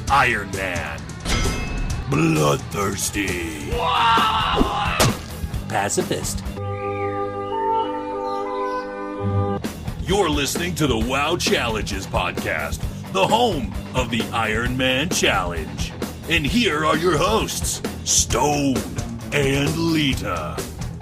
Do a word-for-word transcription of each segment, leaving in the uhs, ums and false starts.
Iron Man. Bloodthirsty. Pacifist. You're listening to the WoW Challenges podcast, the home of the Iron Man Challenge. And here are your hosts, Stone and Lita.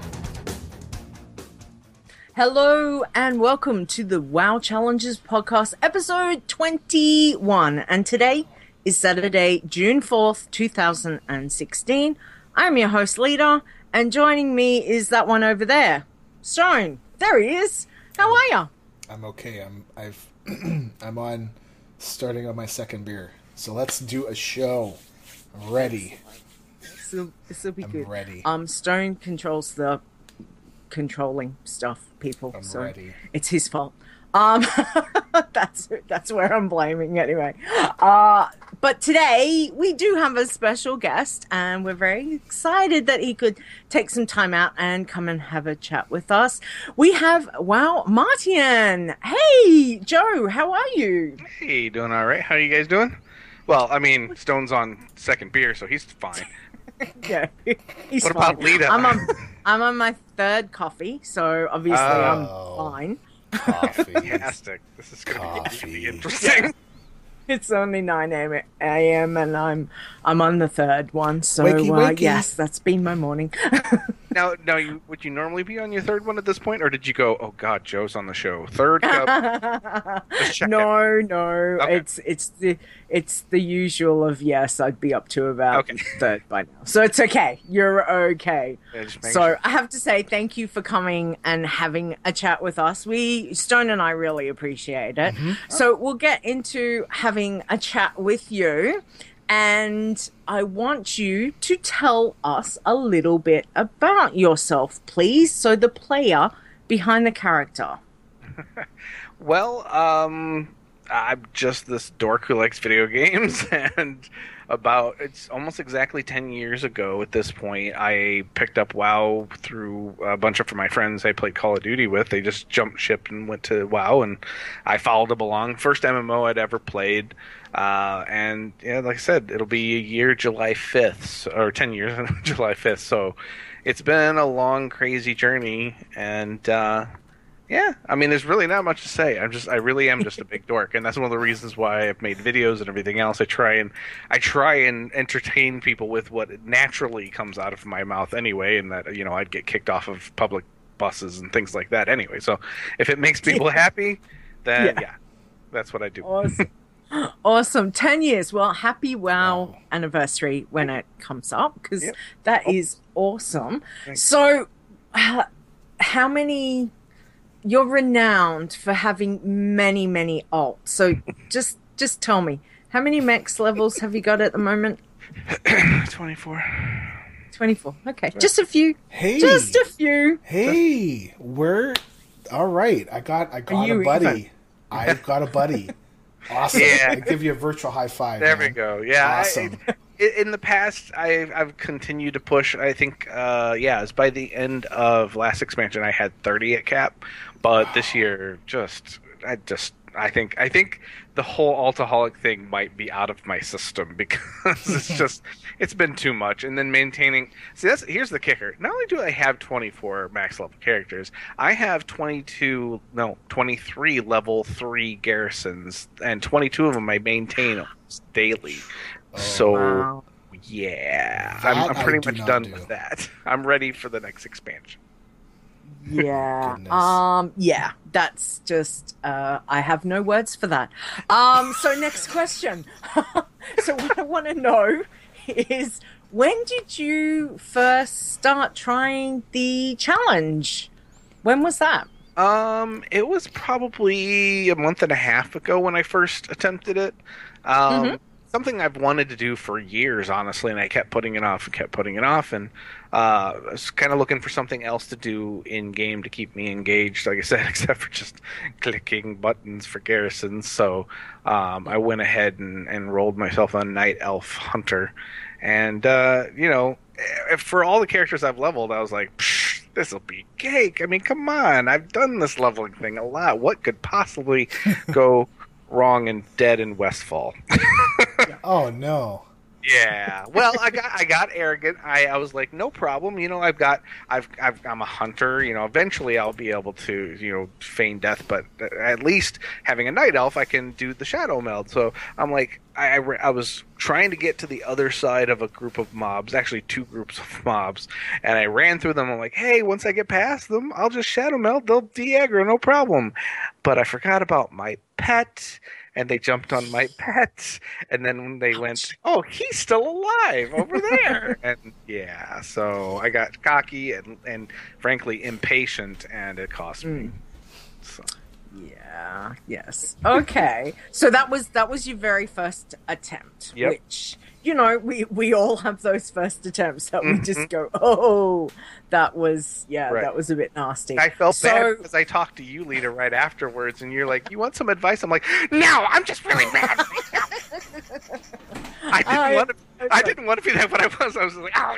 Hello and welcome to the WoW Challenges podcast, episode twenty-one. And today is Saturday, June fourth, two thousand sixteen. I'm your host, Lita, and joining me is that one over there, Stone. There he is. How are ya? I'm okay. I'm I've I'm on starting on my second beer. So let's do a show. I'm ready. This'll, this'll be I'm good. ready. Um, Stone controls the controlling stuff, people. I'm so ready. It's his fault. Um, that's that's where I'm blaming anyway. Uh, but today we do have a special guest, and we're very excited that he could take some time out and come and have a chat with us. We have WoW Martian. Hey, Joe, how are you? Hey, doing all right. How are you guys doing? Well, I mean, Stone's on second beer, so he's fine. Yeah, he's What fine. about Lita? I'm on, I'm on my third coffee, so obviously Oh. I'm fine. Coffee. Fantastic. This is going to be Coffee. really interesting. It's only nine a m and I'm I'm on the third one, so Wakey, uh, wakey. yes, that's been my morning. Now, now, you, would you normally be on your third one at this point, or did you go, oh, God, Joe's on the show? Third cup? Just checking. No, no, Okay. it's it's the it's the usual of yes, I'd be up to about Okay. third by now, so it's okay. You're okay. Yeah, just making So sure. I have to say thank you for coming and having a chat with us. We Stone and I really appreciate it. Mm-hmm. So we'll get into having a chat with you. And I want you to tell us a little bit about yourself, please. So the player behind the character. Well, um, I'm just this dork who likes video games, and about, it's almost exactly ten years ago at this point, I picked up WoW through a bunch of my friends I played Call of Duty with. They just jumped ship and went to WoW, and I followed them along. First M M O I'd ever played. Uh, and yeah, like I said, it'll be a year July fifth, or ten years July fifth. So it's been a long, crazy journey. And, uh, yeah, I mean, there's really not much to say. I'm just, I really am just a big dork. And that's one of the reasons why I've made videos and everything else. I try and, I try and entertain people with what naturally comes out of my mouth anyway. And that, you know, I'd get kicked off of public buses and things like that anyway. So if it makes people happy, then Yeah. yeah, that's what I do. Awesome. Awesome. ten years. Well, happy WoW Wow. anniversary when it comes up, because Yep. that is awesome. Thanks. So, uh, how many... You're renowned for having many, many alts. So just just tell me, how many max levels have you got at the moment? twenty-four. twenty-four. Okay. Just a few. Hey. Just a few. Hey, we're all right. I got I got you a buddy. even? I've got a buddy. Awesome. Yeah. I give you a virtual high five. There man. we go. Yeah. Awesome. I, I- in the past, I've, I've continued to push. I think, uh, yeah, it's by the end of last expansion, I had thirty at cap. But this year, just, I just, I think, I think the whole Altaholic thing might be out of my system because it's just, it's been too much. And then maintaining, see, that's, here's the kicker. Not only do I have twenty-four max level characters, I have twenty-two, no, twenty-three level three garrisons, and twenty-two of them I maintain almost daily. So, Wow. yeah, That I'm, I'm I pretty do much not done do. with that. I'm ready for the next expansion. Yeah. Goodness. um. Yeah. That's just. Uh. I have no words for that. Um. So next question. So what I want to know is, when did you first start trying the challenge? When was that? Um, it was probably a month and a half ago when I first attempted it. Um, Mhm. Something I've wanted to do for years, honestly, and I kept putting it off and kept putting it off, and uh, I was kind of looking for something else to do in game to keep me engaged. Like I said, except for just clicking buttons for garrisons. So um, I went ahead and, and rolled myself on Night Elf Hunter, and uh, you know, eh, for all the characters I've leveled, I was like, Psh, this'll be cake. I mean, come on, I've done this leveling thing a lot. What could possibly go wrong and dead in Westfall? Oh no. Yeah. Well, I got I got arrogant. I, I was like, no problem. You know, I've got I've, I've I'm a hunter. You know, eventually I'll be able to you know feign death. But at least having a night elf, I can do the shadow meld. So I'm like, I, I, I was trying to get to the other side of a group of mobs, actually two groups of mobs, and I ran through them. I'm like, hey, once I get past them, I'll just shadow meld. They'll de-aggro, no problem. But I forgot about my pet. And they jumped on my pet, and then when they went, oh, he's still alive over there. And yeah, so I got cocky and, and frankly impatient, and it cost me. Mm. So. Yeah. Yes. Okay. So that was that was your very first attempt, Yep. which you know we we all have those first attempts that we Mm-hmm. just go, oh, that was yeah, Right. that was a bit nasty. I felt so, bad because I talked to you, Lita, right afterwards, and you're like, "You want some advice?" I'm like, "No, I'm just really mad." I didn't I- want to. I okay. didn't want to be that, but I was. I was like, "Oh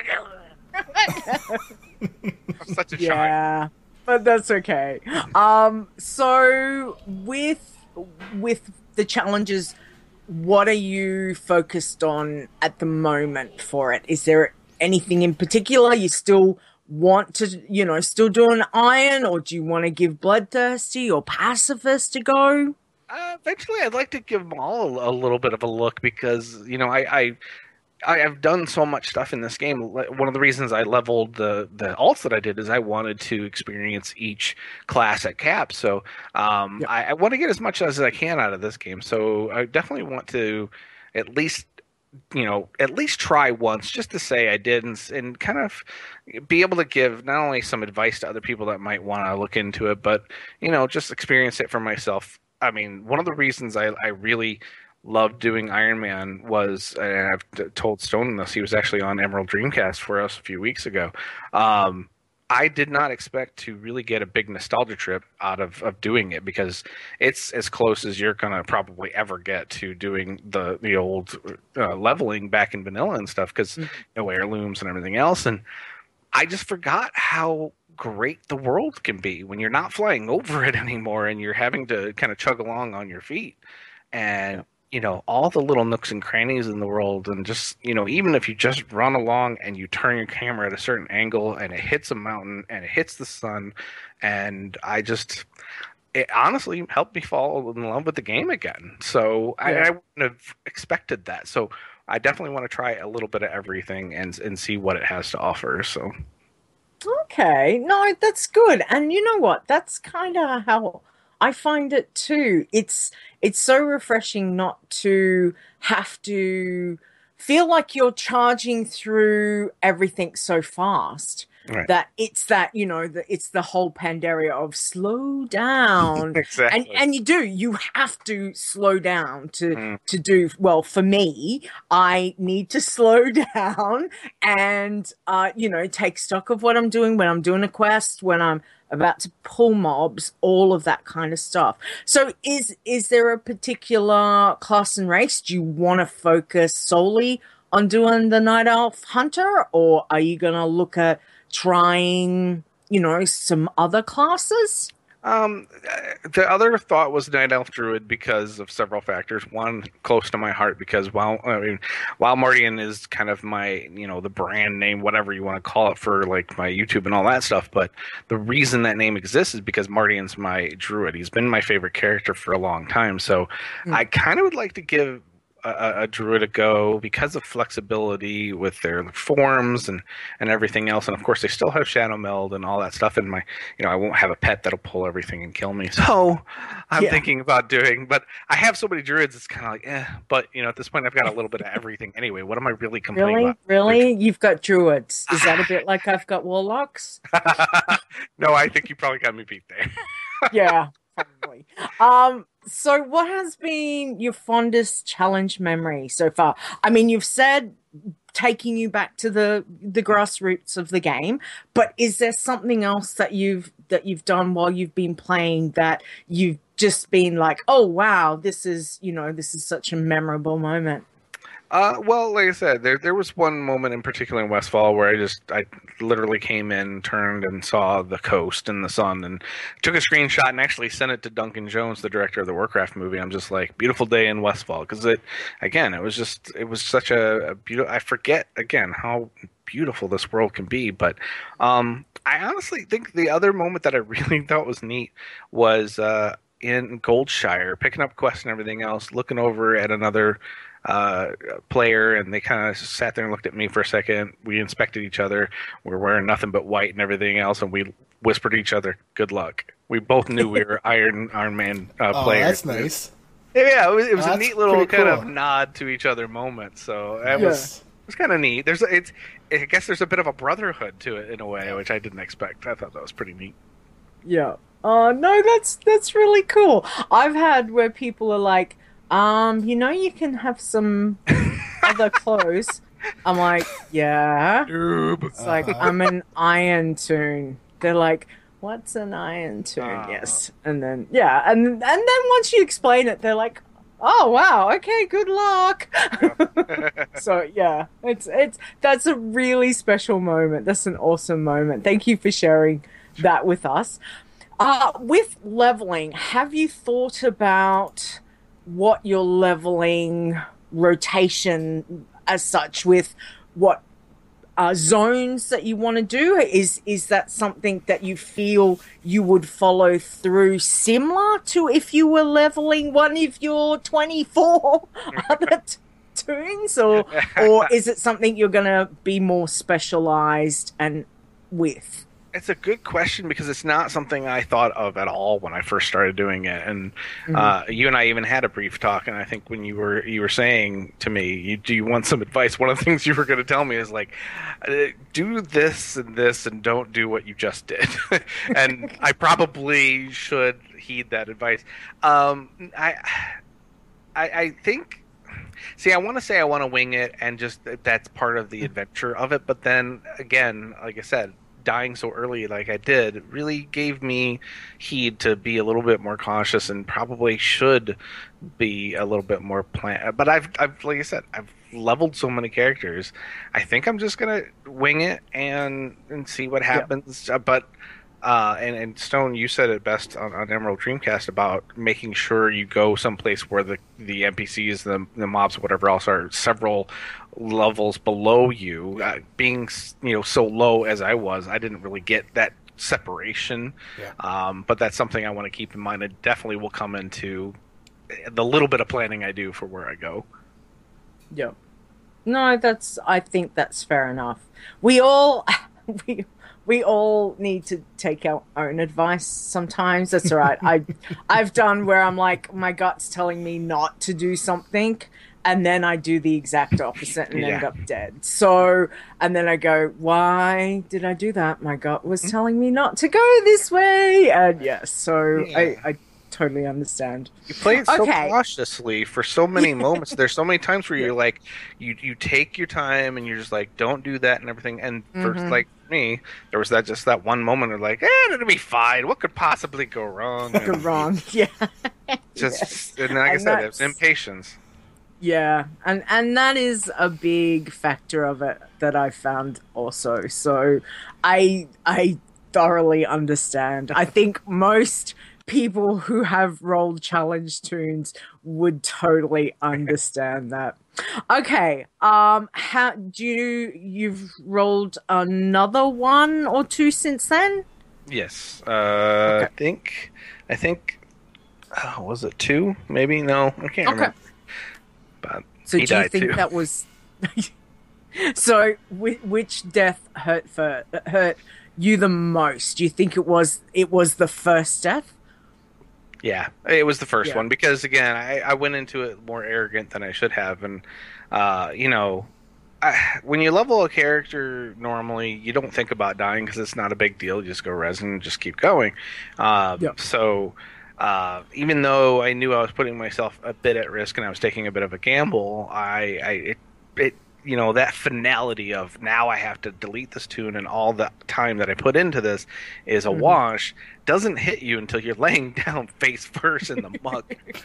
no!" I'm such a child. Yeah, but that's okay. Um, so with with the challenges, what are you focused on at the moment for it? Is there anything in particular you still want to, you know, still do an iron, or do you want to give Bloodthirsty or Pacifist a go? Uh, eventually, I'd like to give them all a, a little bit of a look because you know I, I I have done so much stuff in this game. One of the reasons I leveled the the alts that I did is I wanted to experience each class at cap. So um, Yep. I, I want to get as much as I can out of this game. So I definitely want to at least you know at least try once just to say I did and, and kind of be able to give not only some advice to other people that might want to look into it, but you know just experience it for myself. I mean, one of the reasons I, I really loved doing Iron Man was, and I've t- told Stone this, he was actually on Emerald Dreamcast for us a few weeks ago. Um, I did not expect to really get a big nostalgia trip out of, of doing it because it's as close as you're going to probably ever get to doing the, the old uh, leveling back in vanilla and stuff because Mhm. no heirlooms and everything else. And I just forgot how great the world can be when you're not flying over it anymore and you're having to kind of chug along on your feet. And you know, all the little nooks and crannies in the world, and just, you know, even if you just run along and you turn your camera at a certain angle and it hits a mountain and it hits the sun, and I just, it honestly helped me fall in love with the game again. So I, Yeah. I wouldn't have expected that. So I definitely want to try a little bit of everything and and see what it has to offer. So Okay, no, that's good. And you know what? That's kind of how I find it too. It's it's so refreshing not to have to feel like you're charging through everything so fast. Right. That it's that, you know, the, it's the whole Pandaria of slow down. exactly. And and you do, you have to slow down to Mm. to do well. For me, I need to slow down and uh, you know, take stock of what I'm doing when I'm doing a quest, when I'm about to pull mobs, all of that kind of stuff. So is is there a particular class and race? Do you want to focus solely on doing the Night Elf Hunter, or are you gonna look at trying, you know, some other classes? Um, the other thought was Night Elf Druid because of several factors. One, close to my heart because while I mean, while Mardian is kind of my, you know, the brand name, whatever you want to call it for like my YouTube and all that stuff. But the reason that name exists is because Mardian's my druid. He's been my favorite character for a long time. So Mm. I kind of would like to give a, a druid a go because of flexibility with their forms and, and everything else. And of course, they still have shadow meld and all that stuff. And my, you know, I won't have a pet that'll pull everything and kill me. So I'm Yeah. thinking about doing, but I have so many druids. It's kind of like, eh. But you know, at this point, I've got a little bit of everything anyway. What am I really complaining Really, about? really, you've got druids. Is that a bit like I've got warlocks? No, I think you probably got me beat there. Yeah, probably. Um, so what has been your fondest challenge memory so far? I mean, you've said taking you back to the the grassroots of the game, but is there something else that you've that you've done while you've been playing that you've just been like, oh wow, this is, you know, this is such a memorable moment? Uh, well, like I said, there there was one moment in particular in Westfall where I just I literally came in, turned, and saw the coast and the sun, and took a screenshot and actually sent it to Duncan Jones, the director of the Warcraft movie. I'm just like, beautiful day in Westfall, because it again, it was just it was such a, a beautiful. I forget again how beautiful this world can be, but um, I honestly think the other moment that I really thought was neat was uh, in Goldshire, picking up quests and everything else, looking over at another uh, player, and they kind of sat there and looked at me for a second. We inspected each other. We were wearing nothing but white and everything else, and we whispered to each other, "Good luck." We both knew we were Iron Iron Man uh, Oh, players. that's nice. Yeah, it was, it was a That's neat little pretty kind cool. of nod to each other moment. So it Yeah. was it was kind of neat. There's it's I guess there's a bit of a brotherhood to it in a way, which I didn't expect. I thought that was pretty neat. Yeah. Oh no, that's that's really cool. I've had where people are like, um, you know, you can have some other clothes. I'm like, yeah. It's like I'm an Iron Tune. They're like, what's an Iron Tune? Ah. Yes, and then yeah, and and then once you explain it, they're like, oh wow, okay, good luck. So yeah, it's it's that's a really special moment. That's an awesome moment. Thank you for sharing that with us. Uh, with leveling, have you thought about what your leveling rotation as such with what uh, zones that you want to do? Is is that something that you feel you would follow through similar to if you were leveling one of your twenty-four other t- tunes? Or, or is it something you're going to be more specialized and with? It's a good question because it's not something I thought of at all when I first started doing it. And uh, you and I even had a brief talk. And I think when you were you were saying to me, you, "Do you want some advice?" One of the things you were going to tell me is like, uh, "Do this and this, and don't do what you just did." And I probably should heed that advice. Um, I, I, I think. See, I want to say I want to wing it, and just that's part of the adventure of it. But then again, like I said, dying so early like I did really gave me heed to be a little bit more cautious, and probably should be a little bit more plan. But I've, I've, like I said, I've leveled so many characters. I think I'm just gonna wing it and and see what happens. Uh, but uh, and and Stone, you said it best on, on Emerald Dreamcast about making sure you go someplace where the the N P Cs, the the mobs, whatever else, are several levels below you. Uh, being you know so low as I was, I didn't really get that separation. Yeah. Um, but that's something I want to keep in mind. It definitely will come into the little bit of planning I do for where I go. Yeah. No, that's I think that's fair enough. We all we we all need to take our own advice sometimes. That's all right. I I've done where I'm like my gut's telling me not to do something, and then I do the exact opposite and Yeah. end up dead. So, and then I go, why did I do that? My gut was telling me not to go this way. And yes, so Yeah. I, I totally understand. You play it so Okay. cautiously for so many moments. There's so many times where you're like, you you take your time and you're just like, don't do that and everything. And for Mhm. like me, there was that just that one moment of like, eh, it'll be fine. What could possibly go wrong? Go And wrong. Yeah. Just and like I And said, that's- it's impatience. Yeah, and and that is a big factor of it that I found also. So I I thoroughly understand. I think most people who have rolled challenge tunes would totally understand that. Okay, um how do you you've rolled another one or two since then? Yes, uh, I think I think oh, was it two? Maybe no, I can't Okay. remember. But So he do you died think too. that was so? Which, which death hurt for hurt you the most? Do you think it was it was the first death? Yeah, it was the first Yeah. one because again, I, I went into it more arrogant than I should have, and uh, you know, I, when you level a character normally, you don't think about dying because it's not a big deal. You just go res and just keep going. Uh, Yeah. So. Uh, even though I knew I was putting myself a bit at risk and I was taking a bit of a gamble, I, I it, it, you know, that finality of now I have to delete this tune and all the time that I put into this is a Mhm. wash doesn't hit you until you're laying down face first in the muck.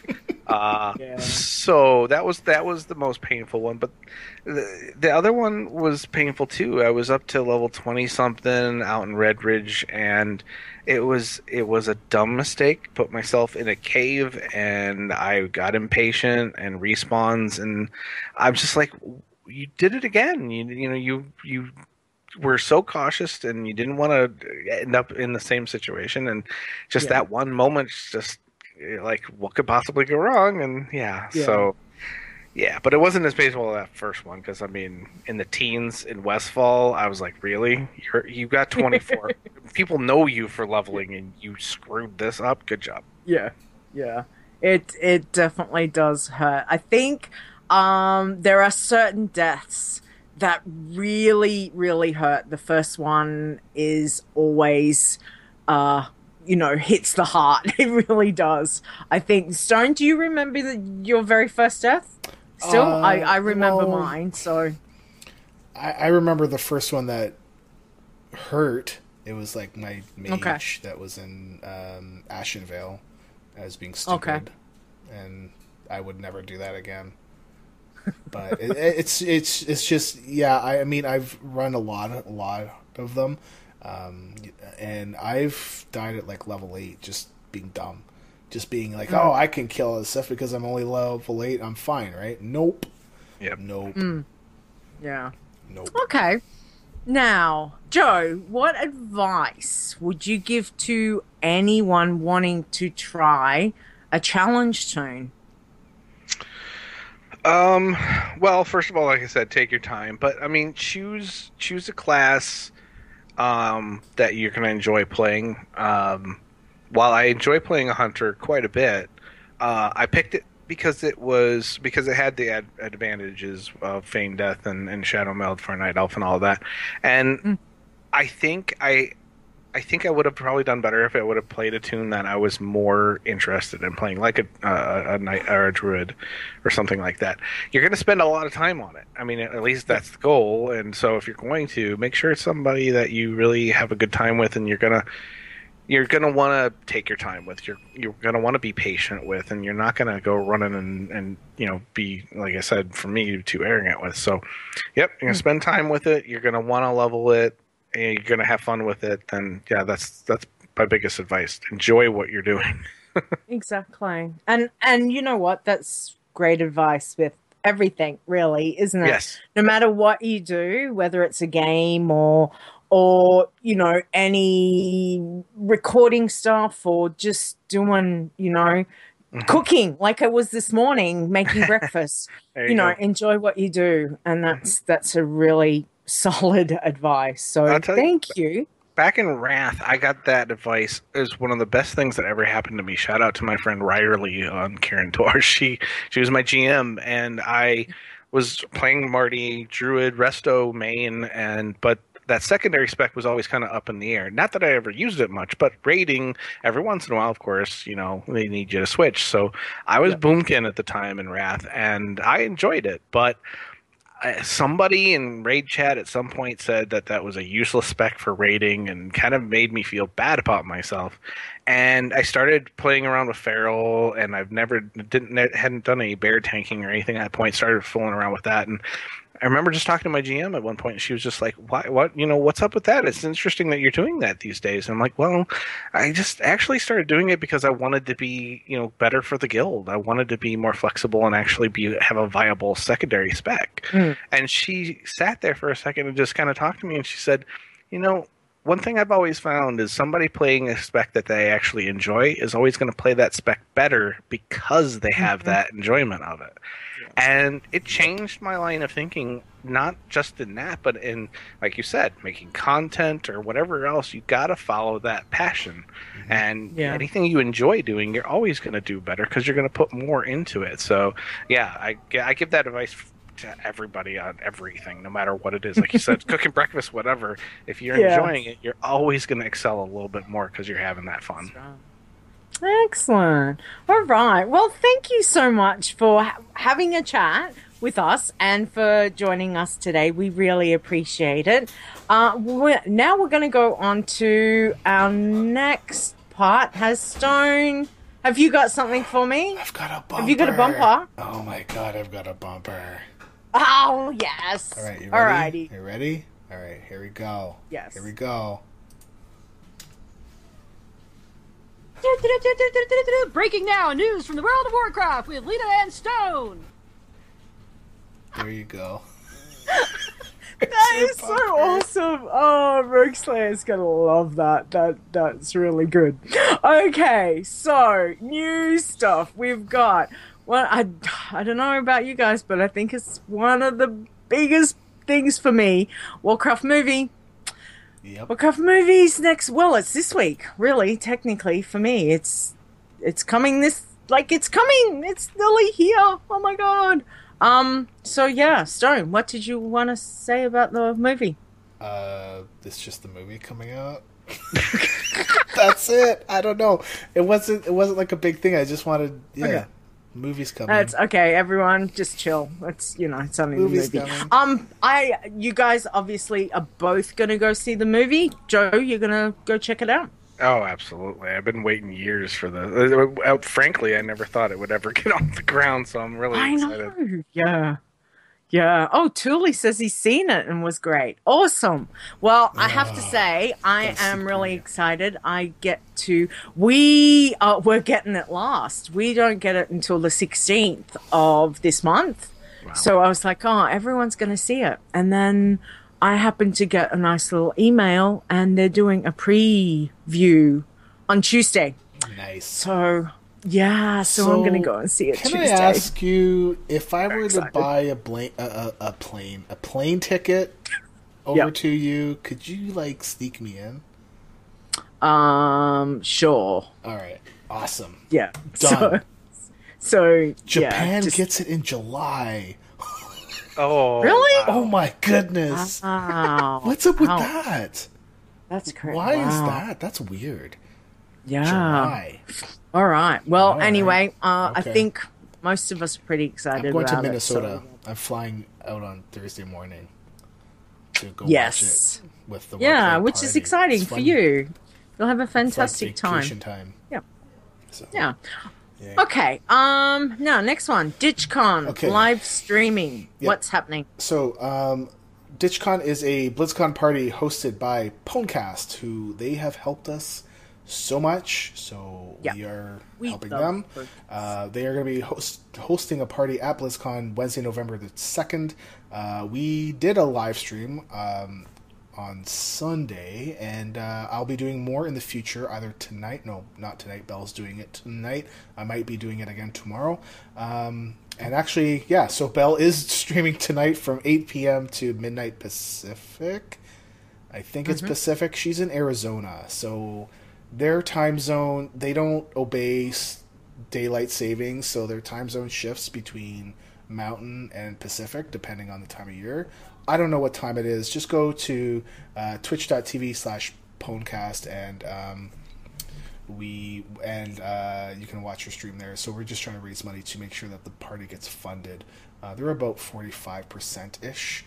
Uh, Yeah. So that was that was the most painful one, but the, the other one was painful too. I was up to level twenty something out in Red Ridge, and it was it was a dumb mistake. Put myself in a cave, and I got impatient and respawns, and I'm just like, you did it again. You you know you you were so cautious, and you didn't want to end up in the same situation, and just Yeah. that one moment just. Like, what could possibly go wrong? And yeah, Yeah. so yeah, but it wasn't as painful as that first one because I mean, in the teens in Westfall, I was like, really, You're, you got twenty-four people know you for leveling, and you screwed this up. Good job. Yeah, yeah. It it definitely does hurt. I think um, there are certain deaths that really, really hurt. The first one is always, uh, you know, hits the heart. It really does. I think. Stone, do you remember the, your very first death? Still, Uh, I, I remember well, mine. So I, I remember the first one that hurt. It was like my mage Okay. that was in um, Ashenvale. I was being stupid, and I would never do that again. But it, it's it's it's just yeah. I, I mean, I've run a lot a lot of them, um, and I've died at like level eight, just being dumb, just being like, oh, I can kill this stuff because I'm only level eight. I'm fine, right? Nope. Yep. Nope. yeah. Nope. Okay. Now, Joe, what advice would you give to anyone wanting to try a challenge tune? Um. Well, first of all, like I said, take your time. But I mean, choose choose a class um, that you're going to enjoy playing. Um, while I enjoy playing a hunter quite a bit, uh, I picked it because it was because it had the ad- advantages of Feign Death and, and Shadow Meld for Night Elf and all that. And Mm. I think I I think I would have probably done better if I would have played a tune that I was more interested in playing, like a uh, a knight or a druid or something like that. You're going to spend a lot of time on it. I mean, at least that's the goal. And so, if you're going to, make sure it's somebody that you really have a good time with, and you're gonna you're gonna want to take your time with. You're you're gonna want to be patient with, and you're not gonna go running and and you know be, like I said, for me, too arrogant with. So, yep, you're gonna spend time with it. You're gonna want to level it. And you're gonna have fun with it, then yeah, that's that's my biggest advice. Enjoy what you're doing. Exactly. And and you know what? That's great advice with everything, really, isn't it? Yes. No matter what you do, whether it's a game or or you know any recording stuff or just doing, you know, cooking like I was this morning, making breakfast. There you, you know, go. enjoy what you do, and that's that's a really solid advice. So I'll tell you- thank you. Back in Wrath, I got that advice. It was one of the best things that ever happened to me. Shout out to my friend Riley on Karen Tor. She she was my G M, and I was playing Marty, Druid, Resto, main, and but that secondary spec was always kind of up in the air. Not that I ever used it much, but raiding every once in a while, of course, you know, they need you to switch. So I was Yep. Boomkin at the time in Wrath, and I enjoyed it, but I- somebody in raid chat at some point said that that was a useless spec for raiding, and kind of made me feel bad about myself. And I started playing around with Feral, and I've never didn't hadn't done any bear tanking or anything at that point. Started fooling around with that, and I remember just talking to my G M at one point, and she was just like, "Why? What? You know, what's up with that? It's interesting that you're doing that these days." And I'm like, "Well, I just actually started doing it because I wanted to be, you know, better for the guild. I wanted to be more flexible and actually be have a viable secondary spec." Mm. And she sat there for a second and just kind of talked to me, and she said, "You know, one thing I've always found is somebody playing a spec that they actually enjoy is always going to play that spec better because they have Mm-hmm. that enjoyment of it." And it changed my line of thinking, not just in that, but in, like you said, making content or whatever else. You got to follow that passion. And Yeah. anything you enjoy doing, you're always going to do better because you're going to put more into it. So, yeah, I, I give that advice to everybody on everything, no matter what it is. Like you said, cooking breakfast, whatever. If you're Yeah. enjoying it, you're always going to excel a little bit more because you're having that fun. Excellent. All right. Well, thank you so much for ha- having a chat with us and for joining us today. We really appreciate it. Uh, we're, now we're going to go on to our next part. Has Stone Have you got something for me? I've got a bumper. Have you got a bumper? Oh my god, I've got a bumper. Oh, yes. All right, you Alrighty. ready? You ready? All right, here we go. Yes. Here we go. Breaking now, news from the world of Warcraft with Lita and Stone. There you go. That is so awesome. Oh, Rogue Slayer's gonna love that. That that's really good. Okay, so new stuff we've got. Well, I I don't know about you guys, but I think it's one of the biggest things for me. Warcraft movie. Yep. Warcraft movies next. Well, it's this week, really. Technically, for me, it's it's coming this like it's coming. It's nearly here. Oh my god. Um. So yeah, Stone. What did you want to say about the movie? Uh, it's just the movie coming out. That's it. I don't know. It wasn't. It wasn't like a big thing. I just wanted. Yeah. Okay. Movies coming. That's okay. Everyone, just chill. It's you know, it's only Movies the movie. coming. Um, I, you guys obviously are both gonna go see the movie. Joe, you're gonna go check it out. Oh, absolutely. I've been waiting years for this. Uh, frankly, I never thought it would ever get off the ground, so I'm really I excited. know. Yeah. Yeah. Oh, Thule says he's seen it and was great. Awesome. Well, I have to say, I that's am super really great. excited. I get to, we, uh, we're getting it last. We don't get it until the sixteenth of this month. Wow. So I was like, oh, everyone's going to see it. And then I happened to get a nice little email and they're doing a preview on Tuesday. Nice. So, yeah, so, I'm going to go and see it Can Tuesday. I ask you if I were to excited. buy a, bla- a, a, a plane a plane ticket over Yep. to you? Could you like sneak me in? Um, sure. All right. Awesome. Yeah. Done. So, so Japan yeah, just, gets it in July. Oh, Really? Oh my goodness. Wow. What's up with Wow. that? That's crazy. Why is Wow. that? That's weird. Yeah. July. All right. Well, All right. anyway, uh, I Okay. think most of us are pretty excited I'm going to about Minnesota. it. so- I'm flying out on Thursday morning to go Yes. watch it with the Yeah, work which is party. exciting It's for fun. you. You'll have a It's like fantastic vacation time. time. Yeah. So, Yeah. yeah. Okay. Um. Now, next one, DitchCon Okay. live streaming. Yeah. What's happening? So, um, DitchCon is a BlizzCon party hosted by Ponecast, who they have helped us so much. So Yeah. we are We helping love them. Ponecast. Uh, they are going to be host- hosting a party at BlizzCon Wednesday, November the second. Uh, we did a live stream um, on Sunday, and uh, I'll be doing more in the future, either tonight. No, not tonight. Belle's doing it tonight. I might be doing it again tomorrow. Um, and actually, yeah, so Belle is streaming tonight from eight p.m. to midnight Pacific. I think it's Pacific. She's in Arizona, so their time zone, they don't obey s- daylight savings, so their time zone shifts between Mountain and Pacific depending on the time of year. I don't know what time it is. Just go to uh, twitch.tv slash Ponecast and um, we and uh, you can watch your stream there. So we're just trying to raise money to make sure that the party gets funded. Uh, they're about forty-five percent ish,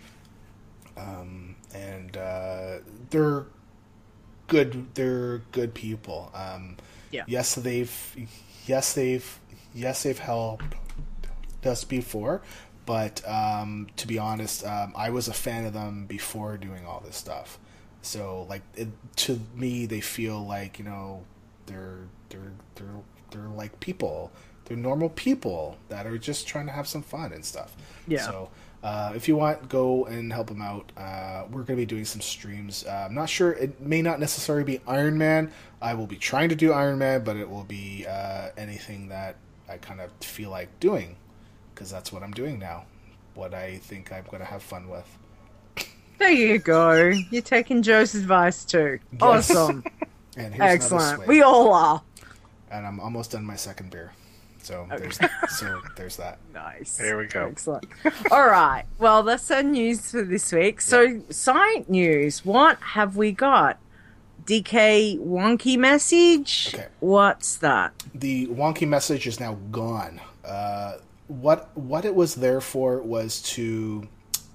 um, and uh, they're good. They're good people. Um, Yeah. Yes, they've yes they've yes they've helped us before, but um, to be honest, um, I was a fan of them before doing all this stuff. So like it, to me, they feel like, you know, they're they're they're they're like people. They're normal people that are just trying to have some fun and stuff. Yeah. So uh, if you want, go and help them out. Uh, we're going to be doing some streams. Uh, I'm not sure. It may not necessarily be Iron Man. I will be trying to do Iron Man, but it will be uh, anything that I kind of feel like doing, because that's what I'm doing now. What I think I'm going to have fun with. There you go. You're taking Joe's advice too. Yes. Awesome. And here's another Excellent. swig. We all are. And I'm almost done my second beer. So there's so there's that. Nice. There we go. Excellent. All right. Well, that's our news for this week. So, site news. What have we got? D K wonky message? Okay. What's that? The wonky message is now gone. Uh, what what it was there for was to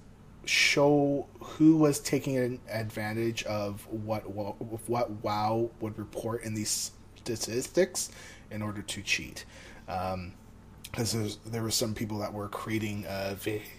show who was taking an advantage of what what, what WoW would report in these statistics, in order to cheat. Um, because there were some people that were creating uh,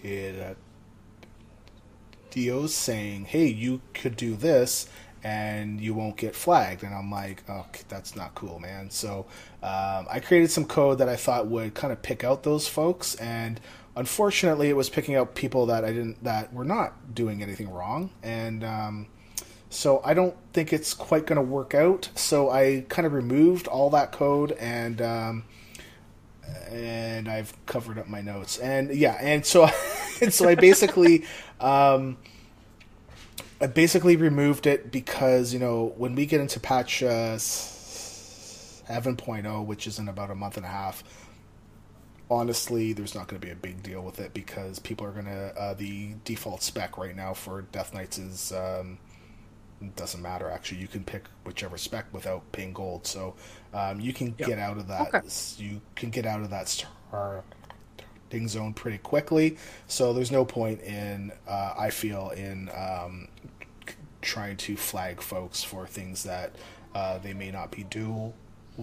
videos saying, hey, you could do this and you won't get flagged. And I'm like, oh, that's not cool, man. So um, I created some code that I thought would kind of pick out those folks. And unfortunately, it was picking out people that I didn't, that were not doing anything wrong. And um, so I don't think it's quite going to work out. So I kind of removed all that code, and um, and I've covered up my notes. And yeah, and so and so I basically um, I basically removed it because, you know, when we get into patch uh, seven point oh, which is in about a month and a half, honestly, there's not going to be a big deal with it, because people are going to, uh, the default spec right now for Death Knights is, um, it doesn't matter, actually. You can pick whichever spec without paying gold. So um, you can yep. get out of that. Okay. You can get out of that starting zone pretty quickly. So there's no point in, uh, I feel, in um, trying to flag folks for things that uh, they may not be doing,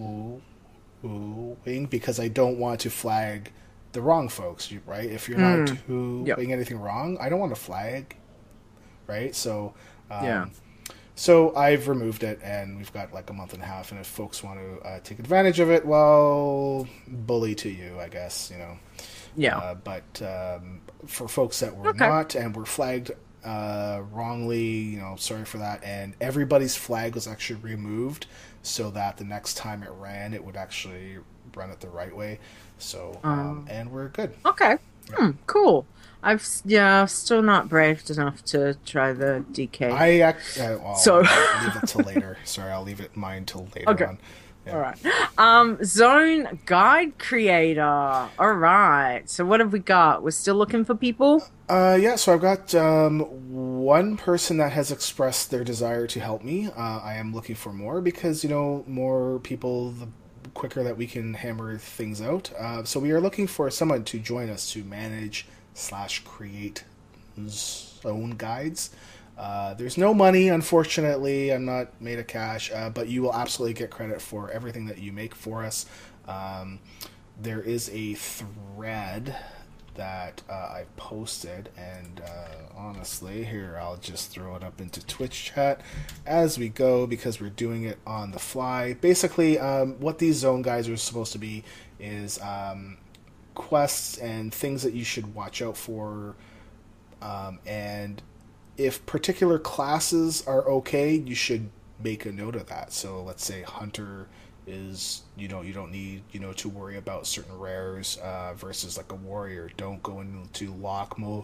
because I don't want to flag the wrong folks, right? If you're not mm. doing yep. anything wrong, I don't want to flag, right? So um, yeah. So I've removed it, and we've got like a month and a half, and if folks want to uh, take advantage of it, well, bully to you, I guess, you know. Yeah. Uh, but um, for folks that were okay. not and were flagged uh, wrongly, you know, sorry for that. And everybody's flag was actually removed so that the next time it ran, it would actually run it the right way. So, um, um, and we're good. Okay. Yeah. Hmm, cool. I've yeah, still not brave enough to try the D K. I act, uh, well, so I'll leave it till later. Sorry, I'll leave it mine till later okay. on. Yeah. All right. Um, Zone Guide Creator. All right. So what have we got? We're still looking for people? Uh, yeah, so I've got um, one person that has expressed their desire to help me. Uh, I am looking for more because, you know, more people, the quicker that we can hammer things out. Uh, so we are looking for someone to join us to manage slash create zone guides. Uh, there's no money, unfortunately. I'm not made of cash, uh, but you will absolutely get credit for everything that you make for us. Um, there is a thread that uh, I posted, and uh, honestly, here, I'll just throw it up into Twitch chat as we go, because we're doing it on the fly. Basically, um, what these zone guides are supposed to be is um, quests and things that you should watch out for, um, and if particular classes are okay, you should make a note of that. So let's say Hunter is, you know, you don't need, you know, to worry about certain rares uh, versus like a warrior. Don't go into lock mode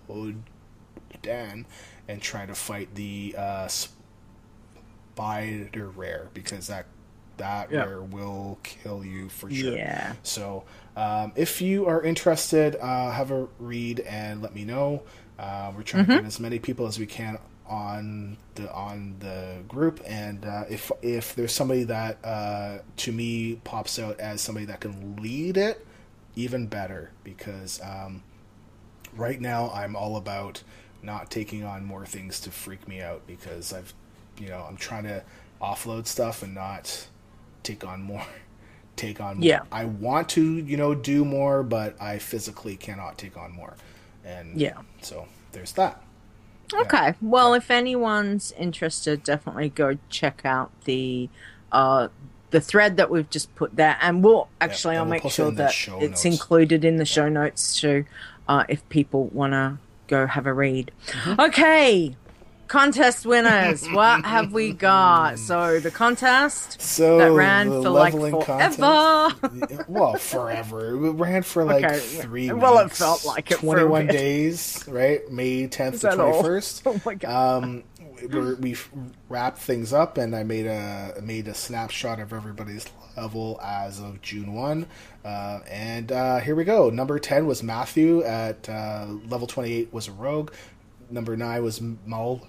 Dan and try to fight the uh, spider rare, because that that yep. rare will kill you for sure. Yeah. So um, if you are interested, uh, have a read and let me know. Uh, we're trying mm-hmm. to get as many people as we can on the on the group, and uh, if if there's somebody that uh, to me pops out as somebody that can lead it, even better, because um, right now I'm all about not taking on more things to freak me out, because I've you know I'm trying to offload stuff and not take on more take on more. Yeah. I want to you know do more, but I physically cannot take on more. And yeah. So there's that. Okay. Yeah. Well, yeah. if anyone's interested, definitely go check out the uh, the thread that we've just put there, and we'll actually yeah, I'll we'll make sure that it's notes. included in the show notes too, uh, if people want to go have a read. Mm-hmm. Okay. Contest winners. What have we got? So the contest so that ran for like forever. Contest, well, forever. It ran for like okay. three well, weeks. Well, it felt like it. Twenty-one days, right? May tenth to twenty-first. Oh my god. Um, we're, we wrapped things up, and I made a made a snapshot of everybody's level as of June first. Uh, and uh, here we go. Number ten was Matthew. At uh, level twenty-eight was a rogue. Number nine was Mal.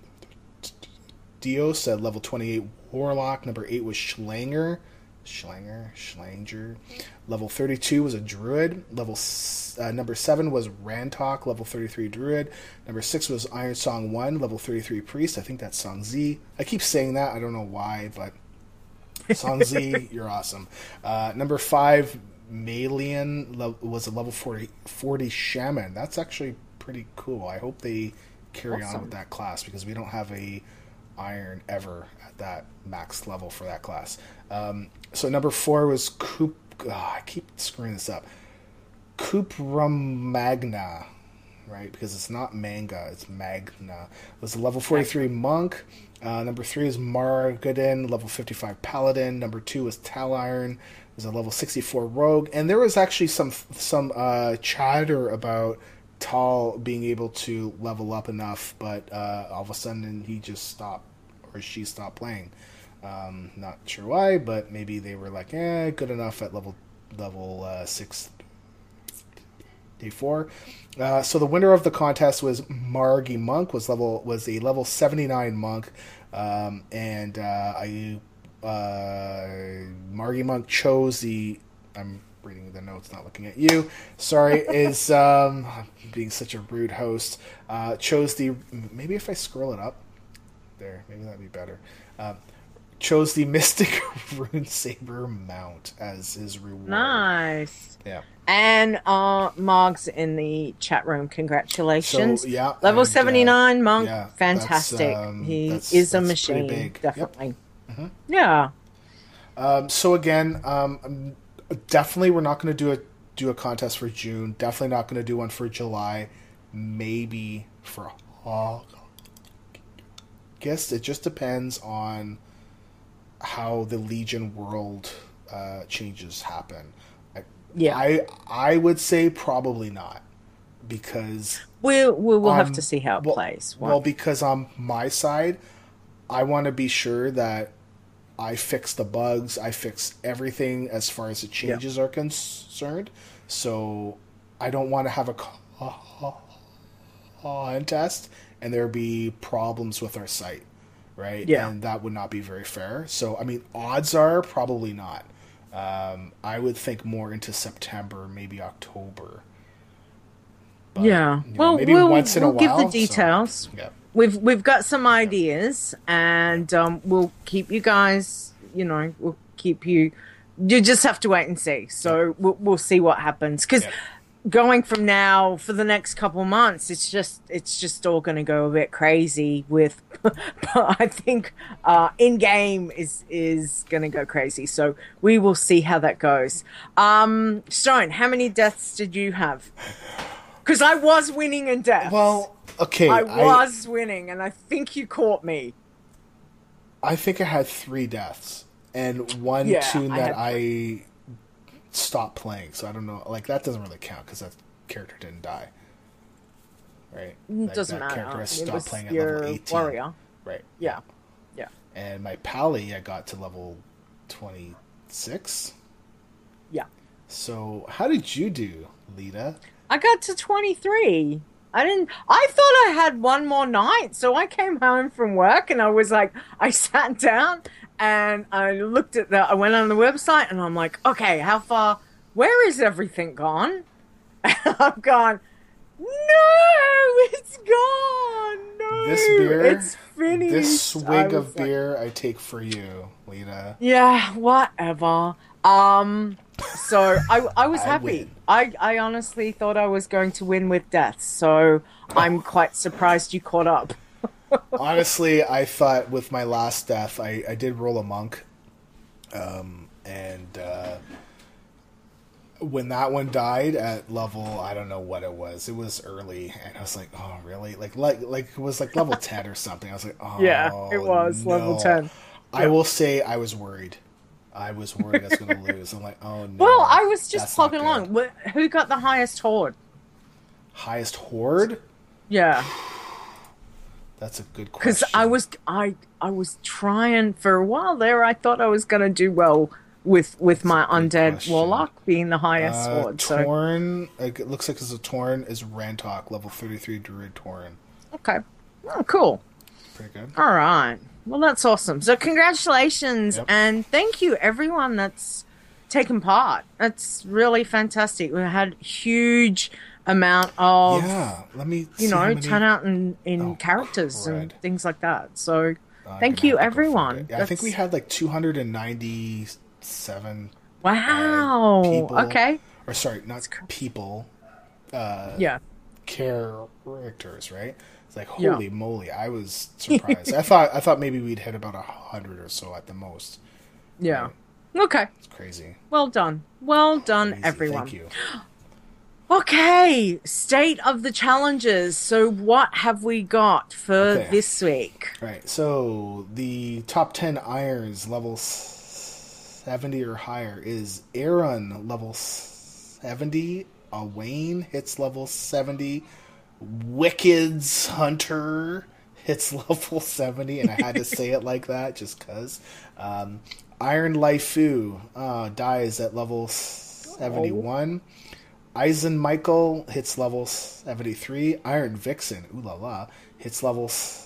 Dios at level twenty-eight Warlock. Number eight was Schlanger. Schlanger? Schlanger. Level thirty-two was a Druid. Level uh, Number seven was Rantok. Level thirty-three Druid. Number six was Iron Song one. Level thirty-three Priest. I think that's Song Z. I keep saying that. I don't know why, but Songzi, you're awesome. Uh, number five, Malian le- was a level forty, forty shaman. That's actually pretty cool. I hope they carry awesome. on with that class because we don't have a iron ever at that max level for that class. Um, so number four was Coop. Oh, I keep screwing this up. Kupramagna, right? Because it's not manga, it's magna. It was a level forty-three monk. Uh, number three is Margadin, level fifty-five paladin. Number two was Taliron, was a level sixty-four rogue. And there was actually some some uh, chatter about Tal being able to level up enough, but uh, all of a sudden he just stopped, or she stopped playing. Um, not sure why, but maybe they were like, eh, good enough at level level uh, six, day four. Uh, so the winner of the contest was Margie Monk, was level was a level seventy-nine monk, um, and uh, I uh, Margie Monk chose the. I'm reading the notes, not looking at you. Sorry, is um, being such a rude host. Uh, chose the. Maybe if I scroll it up, there, maybe that'd be better. Uh, chose the Mystic Rune Saber mount as his reward. Nice. Yeah. And uh, Mog's in the chat room. Congratulations. So, yeah, Level and, seventy-nine, uh, Monk. yeah, Fantastic. um, he that's, is a that's machine. pretty big. Definitely. Yep. Mm-hmm. Yeah. Um, so again, um, definitely we're not going to do a do a contest for June. Definitely not going to do one for July. Maybe for August. It just depends on how the Legion world uh, changes happen. I, Yeah. I I would say probably not, because We we will um, have to see how it well, plays. Well, because on my side, I want to be sure that I fix the bugs, I fix everything as far as the changes yeah. are concerned. So I don't want to have a contest and there be problems with our site. Right? Yeah. And that would not be very fair. So, I mean, odds are probably not. Um, I would think more into September, maybe October. But, yeah. You know, well, maybe we'll, once in we'll a while. give the details. So, yeah. We've we've got some ideas, and um, we'll keep you guys. You know, we'll keep you. You just have to wait and see. So yeah. we'll we'll see what happens because. Yeah. Going from now for the next couple months, it's just it's just all going to go a bit crazy with. But I think uh, in game is is going to go crazy, so we will see how that goes. Um, Stone, how many deaths did you have? Because I was winning in deaths. Well, okay, I was I, winning, and I think you caught me. I think I had three deaths and one yeah, tune that I. I stopped playing, so I don't know. Like that doesn't really count because that character didn't die, right? Like, doesn't that matter. Character I stopped it was playing at your level eighteen. Warrior. Right. Yeah. Yeah. And my Pally, I got to level twenty-six. Yeah. So how did you do, Lita? I got to twenty-three. I didn't. I thought I had one more night, so I came home from work and I was like, I sat down. And I looked at the, I went on the website and I'm like, okay, how far, where is everything gone? And I've gone, no, it's gone. No, this beer, it's finished. This swig of like, beer I take for you, Lita. Yeah, whatever. Um, so I, I was I happy. win. I, I honestly thought I was going to win with death. So I'm quite surprised you caught up. Honestly, I thought with my last death, I, I did roll a monk. Um, and uh, when that one died at level, I don't know what it was. It was early, and I was like, oh, really? Like, like, like it was like level ten or something. I was like, oh, yeah, it was no. level ten. I will say I was worried. I was worried I was going to lose. I'm like, oh, no. Well, I was just plugging along. Who got the highest horde? Highest horde? Yeah. That's a good question. Because I was, I, I was trying for a while there. I thought I was going to do well with with That's my undead question. warlock being the highest uh, horde. So. Torn, it looks like it's a Torn is Rantok, level thirty-three Druid Torn. Okay. Oh, cool. Pretty good. All right. Well, that's awesome. So congratulations, yep. and thank you everyone that's taken part. That's really fantastic. We had huge amount of yeah let me you see know many... turn out in in oh, characters crud. and things like that, so oh Uh, Thank you, everyone. I think we had like two hundred ninety-seven. Wow. Uh, people, okay. Or sorry, not people. Uh, yeah. Characters, right? It's like holy yeah. moly! I was surprised. I thought I thought maybe we'd hit about a hundred or so at the most. Yeah. Right? Okay. It's crazy. Well done. Well done, Crazy. everyone. Thank you. Okay, state of the challenges. So what have we got for Okay. this week? Right. So the top ten irons level seventy or higher is Aaron level seventy. Wayne hits level seventy. Wicked's Hunter hits level seventy, and I had to say it like that just because. Um, Iron Laifu uh, dies at level seventy-one. Eisen Michael hits level seventy-three. Iron Vixen, ooh la la, hits level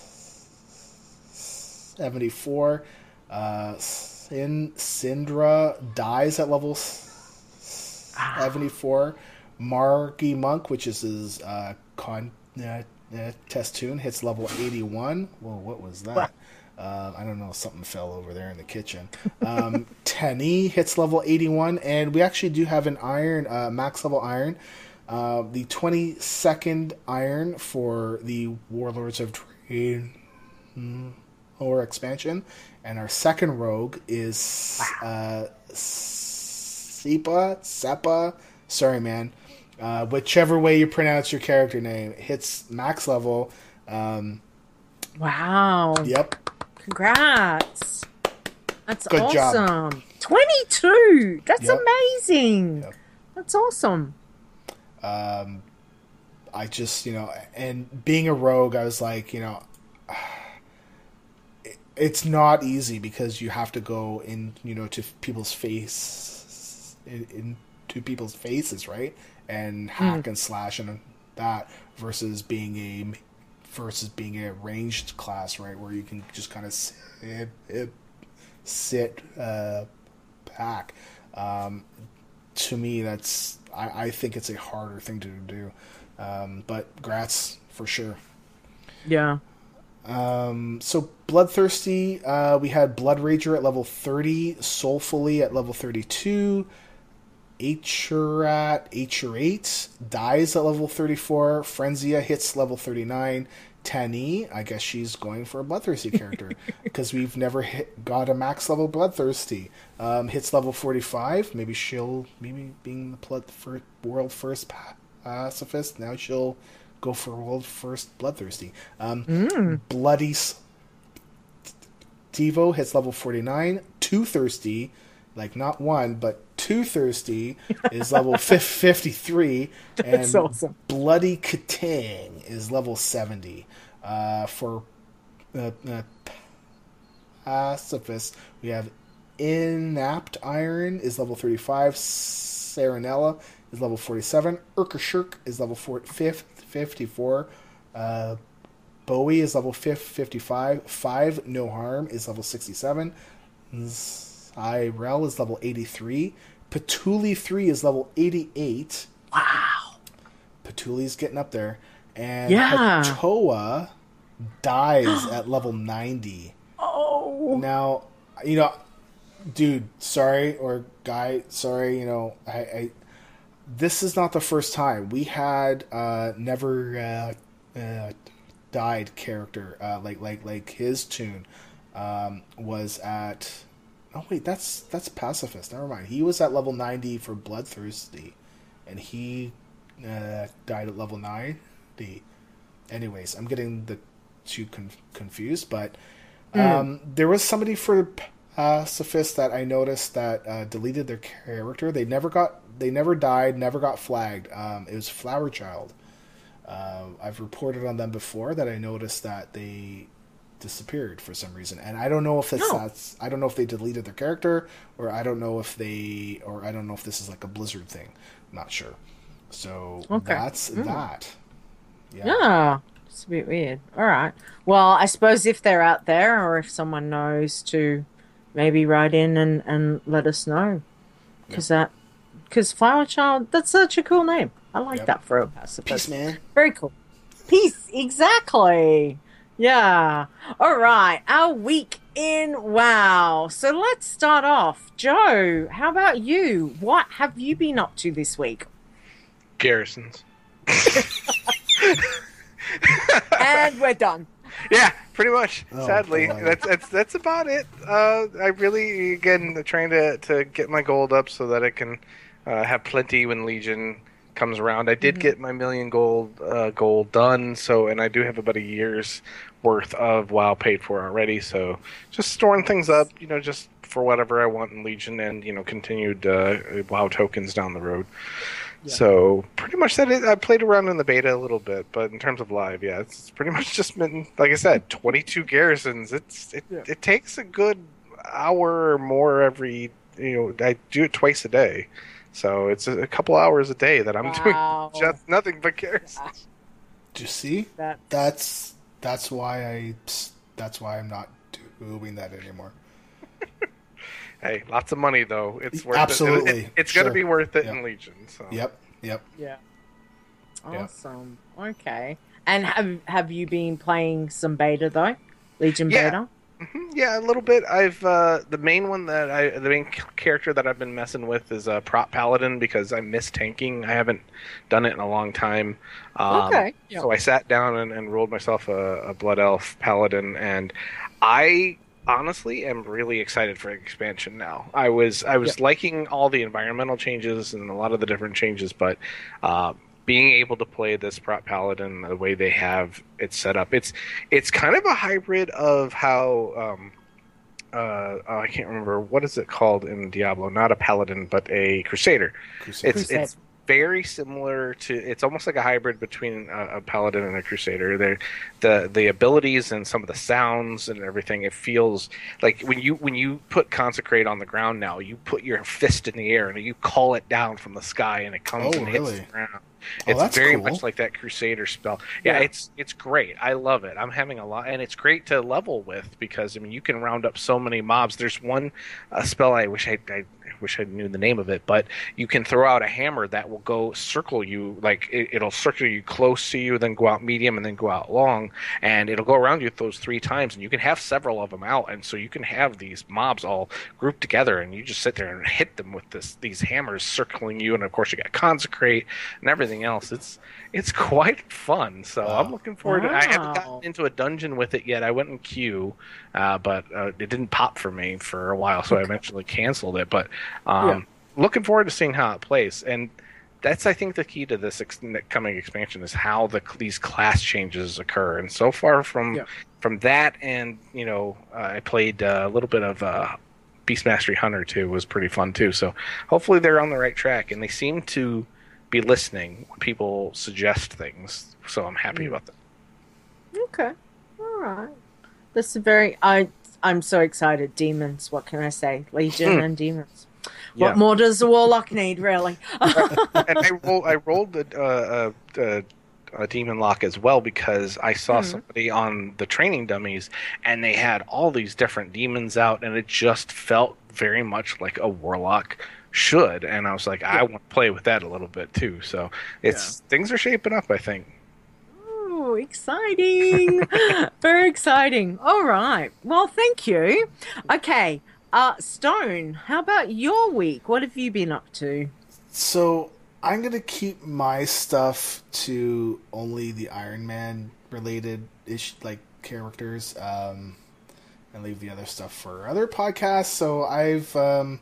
seventy-four. Uh, Sin Syndra dies at level seventy-four. Marky Monk, which is his uh, con uh, uh, Testoon, hits level eighty-one. Whoa, what was that? Uh, I don't know, something fell over there in the kitchen. Um, Tenny hits level eighty-one, and we actually do have an iron, uh, max level iron. Uh, the twenty-second iron for the Warlords of Draenor or expansion. And our second rogue is uh, Sepa, Sepa, sorry man, uh, whichever way you pronounce your character name, hits max level. Um, wow. Yep. Congrats. That's Good awesome. job. twenty-two. That's Yep. amazing. Yep. That's awesome. Um, I just, you know, and being a rogue, I was like, you know, it, it's not easy because you have to go in, you know, to people's face, in, into people's faces, right? And hack Mm. and slash and that versus being a versus being a ranged class, right, where you can just kind of sit, sit uh, back. Um, to me, that's I, I think it's a harder thing to do. Um, but grats for sure. Yeah. Um, so Bloodthirsty, uh, we had Blood Rager at level thirty, Soulfully at level thirty-two, Achurat, Achurate dies at level thirty-four, Frenzia hits level thirty-nine, Tani, I guess she's going for a Bloodthirsty character because we've never hit, got a max level Bloodthirsty. Um, hits level forty-five, maybe she'll, maybe being the blood for world first pacifist, now she'll go for world first Bloodthirsty. Um, Mm. Bloody Devo hits level forty-nine, Too Thirsty, like not one, but Too Thirsty is level fifty-three, and That's awesome. Bloody Katang is level seventy. Uh, for uh, uh, Pacifist, we have Inapt Iron is level thirty-five, Serenella is level forty-seven, Urkashirk is level fifty-four, uh, Bowie is level fifty-five, five No Harm is level sixty-seven, Irel is level eighty-three, Patuli three is level eighty-eight. Wow. Patuli's getting up there. And Yeah. Hatoa dies at level ninety. Oh. Now, you know, dude, sorry, or guy, sorry, you know, I, I this is not the first time. We had uh, Never uh, uh, Died character, uh, like like like his tune um, was at. Oh wait, that's that's Pacifist. Never mind. He was at level ninety for Bloodthirsty, and he uh, died at level ninety. Anyways, I'm getting the two con- confused, but um, mm. there was somebody for Pacifist that I noticed that uh, deleted their character. They never got, they never died, never got flagged. Um, it was Flower Child. Uh, I've reported on them before that I noticed that they disappeared for some reason, and I don't know if it's no. that's I don't know if they deleted their character, or I don't know if they, or I don't know if this is like a Blizzard thing. I'm not sure. So okay. that's mm. that. Yeah. yeah, it's a bit weird. All right. Well, I suppose if they're out there, or if someone knows, to maybe write in and, and let us know, because yep. that because Flower Child, that's such a cool name. I like yep. that for a pacifist. Peace, man. Very cool. Peace, exactly. Yeah. All right. Our week in WoW. So let's start off. Joe, how about you? What have you been up to this week? Garrisons. And we're done. Yeah, pretty much. Oh, Sadly, boy. that's that's that's about it. Uh, I really again trying to to get my gold up so that I can uh, have plenty when Legion comes around. I did Mm-hmm. get my million gold uh, gold done, so and I do have about a year's worth of WoW paid for already. So just storing things up, you know, just for whatever I want in Legion, and you know, continued uh, WoW tokens down the road. So pretty much that. Is, I played around in the beta a little bit, but in terms of live, yeah, it's pretty much just been like I said, twenty-two garrisons. It's it, Yeah. it takes a good hour or more every. You know, I do it twice a day, so it's a, a couple hours a day that I'm Wow. doing just nothing but garrisons. Do you see? That That's that's why I that's why I'm not doing that anymore. Hey, lots of money though. It's worth Absolutely. it. it, it it's going to Sure. be worth it Yeah. in Legion. So. Yep, yep. yeah. Yeah. Awesome. Okay. And have have you been playing some beta though? Legion Yeah. beta? Mhm, Yeah, a little bit. I've uh, the main one that I the main c- character that I've been messing with is uh, Prop Paladin because I miss tanking. I haven't done it in a long time. Um, Okay, yeah. So I sat down and, and rolled myself a, a Blood Elf Paladin, and I honestly am really excited for expansion now. I was I was liking all the environmental changes and a lot of the different changes, but uh, being able to play this Prop Paladin the way they have it set up, it's it's kind of a hybrid of how um, uh, oh, I can't remember what is it called in Diablo. Not a Paladin, but a Crusader. Crusader. It's Crusade. it's very similar to. It's almost like a hybrid between a, a Paladin and a Crusader. They're, the the abilities and some of the sounds and everything. It feels like when you when you put Consecrate on the ground now, you put your fist in the air and you call it down from the sky and it comes Oh, and hits really? the ground. Oh, It's that's very cool. much like that Crusader spell. Yeah, Yeah. it's it's great. I love it. I'm having a lot, and it's great to level with because I mean you can round up so many mobs. There's one uh, spell I wish I, I wish I knew the name of it, but you can throw out a hammer that will go circle you, like it, it'll circle you close to you, then go out medium, and then go out long, and it'll go around you those three times, and you can have several of them out, and so you can have these mobs all grouped together, and you just sit there and hit them with this these hammers circling you, and of course you got Consecrate and everything else. It's it's quite fun, so Wow. I'm looking forward to it. I haven't Wow. gotten into a dungeon with it yet. I went in queue, uh, but uh, it didn't pop for me for a while, so I eventually canceled it. But um, looking forward to seeing how it plays, and that's I think the key to this ex- coming expansion is how the these class changes occur. And so far from Yeah. from that, and you know, uh, I played uh, a little bit of uh, Beast Mastery Hunter too. Was pretty fun too. So hopefully they're on the right track, and they seem to be listening when people suggest things. So I'm happy about that. Okay. All right. This is very I I'm so excited. Demons, what can I say? Legion Hmm. and demons. Yeah. What more does the warlock need, really? And I rolled, I rolled the uh, uh, a demon lock as well because I saw somebody on the training dummies and they had all these different demons out, and it just felt very much like a warlock should. And I was like, I want to play with that a little bit too. So it's things are shaping up, I think. Oh, exciting. Very exciting. All right. Well, thank you. Okay. Uh, Stone, how about your week? What have you been up to? So I'm gonna keep my stuff to only the Iron Man related ish like characters, um, and leave the other stuff for other podcasts. So I've um,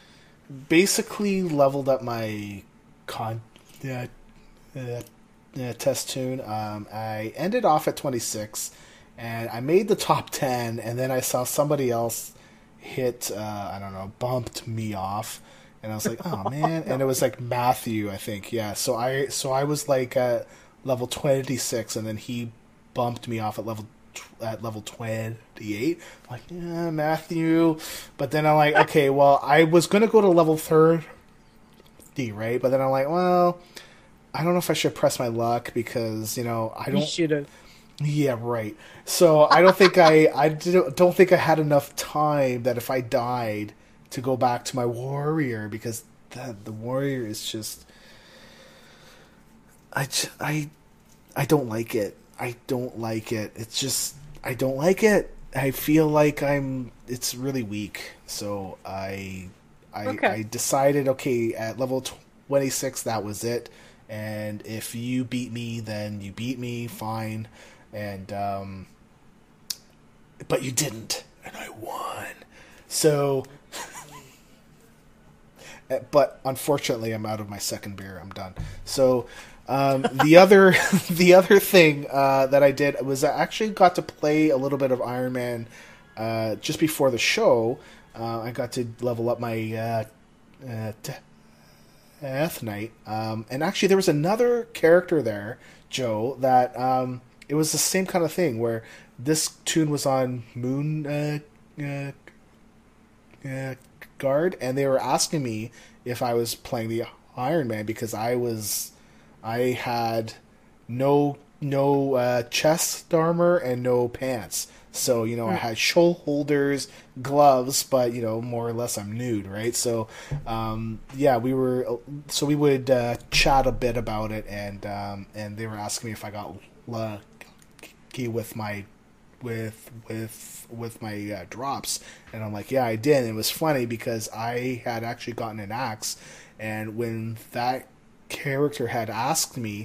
basically leveled up my con uh, uh, uh, test tune. Um, I ended off at twenty-six, and I made the top ten, and then I saw somebody else hit. Uh, I don't know, bumped me off. And I was like, oh man, and it was like Matthew, I think, yeah. So I so I was like at level twenty-six, and then he bumped me off at level at level twenty-eight. I'm like, yeah, Matthew. But then I'm like, okay, well, I was gonna go to level thirty, right? But then I'm like, well, I don't know if I should press my luck because you know I You don't. should have. Yeah, right. So I don't think I I didn't- don't think I had enough time that if I died to go back to my warrior, because the the warrior is just I, j- I I don't like it. I don't like it. It's just I don't like it. I feel like I'm. It's really weak. So I I, Okay. I decided okay at level twenty-six that was it. And if you beat me, then you beat me. Fine. And um, but you didn't, and I won. So. But unfortunately, I'm out of my second beer. I'm done. So um, the other the other thing uh, that I did was I actually got to play a little bit of Iron Man uh, just before the show. Uh, I got to level up my uh, uh, Death Knight, um, and actually there was another character there, Joe. That um, it was the same kind of thing where this tune was on Moon. Uh, uh, uh, guard, and they were asking me if I was playing the Iron Man because I was I had no no uh, chest armor and no pants. So, you know, I had shoulders, gloves, but, you know, more or less I'm nude, right? So, um, yeah, we were, so we would uh, chat a bit about it, and um, and they were asking me if I got lucky with my with with with my uh, drops, and I'm like, yeah, I did. And it was funny because I had actually gotten an axe, and when that character had asked me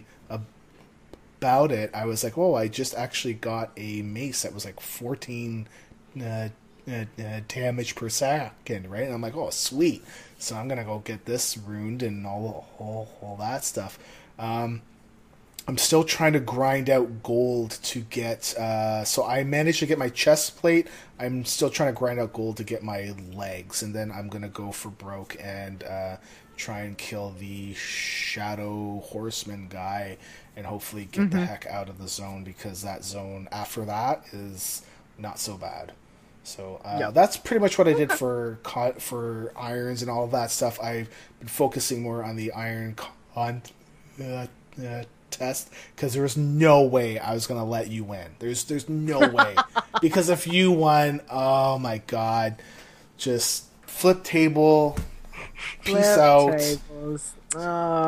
about it, I was like, oh, I just actually got a mace that was like fourteen uh, uh, uh, damage per second, right? And I'm like, oh, sweet. So I'm gonna go get this ruined and all all, all that stuff. Um, I'm still trying to grind out gold to get... Uh, so I managed to get my chest plate. I'm still trying to grind out gold to get my legs. And then I'm going to go for broke and uh, try and kill the Shadow Horseman guy and hopefully get mm-hmm. the heck out of the zone, because that zone after that is not so bad. So uh, yep. that's pretty much what I did for for irons and all of that stuff. I've been focusing more on the iron con... Uh, uh, test, because there was no way I was going to let you win. There's there's no way. Because if you won, oh my god, just flip table, peace flip out. Tables. Oh,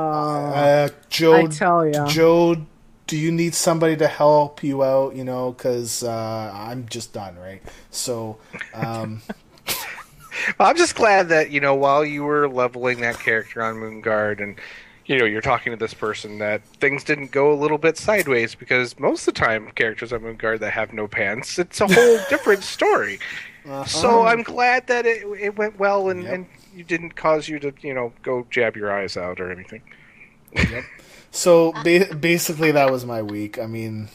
uh, Joe, I tell ya. Joe, do you need somebody to help you out? You know, because uh, I'm just done, right? So, um, well, I'm just glad that, you know, while you were leveling that character on Moonguard and you know, you're talking to this person, that things didn't go a little bit sideways, because most of the time characters on Moonguard that have no pants, it's a whole different story. Uh-huh. So I'm glad that it it went well and, yep. and you didn't cause you to, you know, go jab your eyes out or anything. Yep. So ba- basically that was my week. I mean,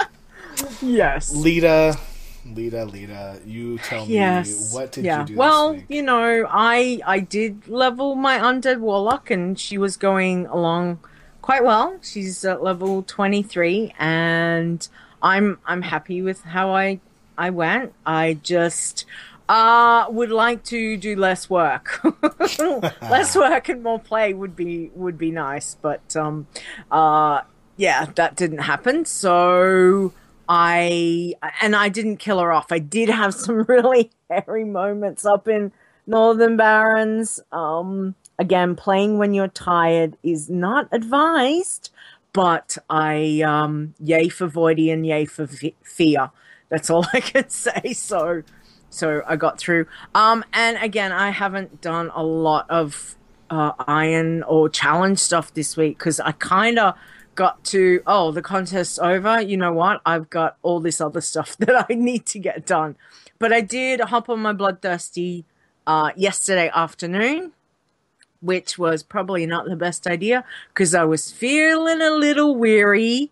yes. Lita... Lita, Lita, you tell yes. me, what did yeah. you do well, this week? you know, I I did level my Undead Warlock, and she was going along quite well. She's at level twenty-three, and I'm I'm happy with how I I went. I just uh would like to do less work. Less work and more play would be would be nice, but um uh yeah, that didn't happen. So I and I didn't kill her off. I did have some really hairy moments up in Northern Barrens. Um, again, playing when you're tired is not advised, but I um, yay for Voidian, yay for Fear. That's all I can say. So, so I got through. Um, and again, I haven't done a lot of uh, iron or challenge stuff this week because I kind of got to, oh, the contest's over. You know what? I've got all this other stuff that I need to get done. But I did hop on my Bloodthirsty uh, yesterday afternoon, which was probably not the best idea because I was feeling a little weary.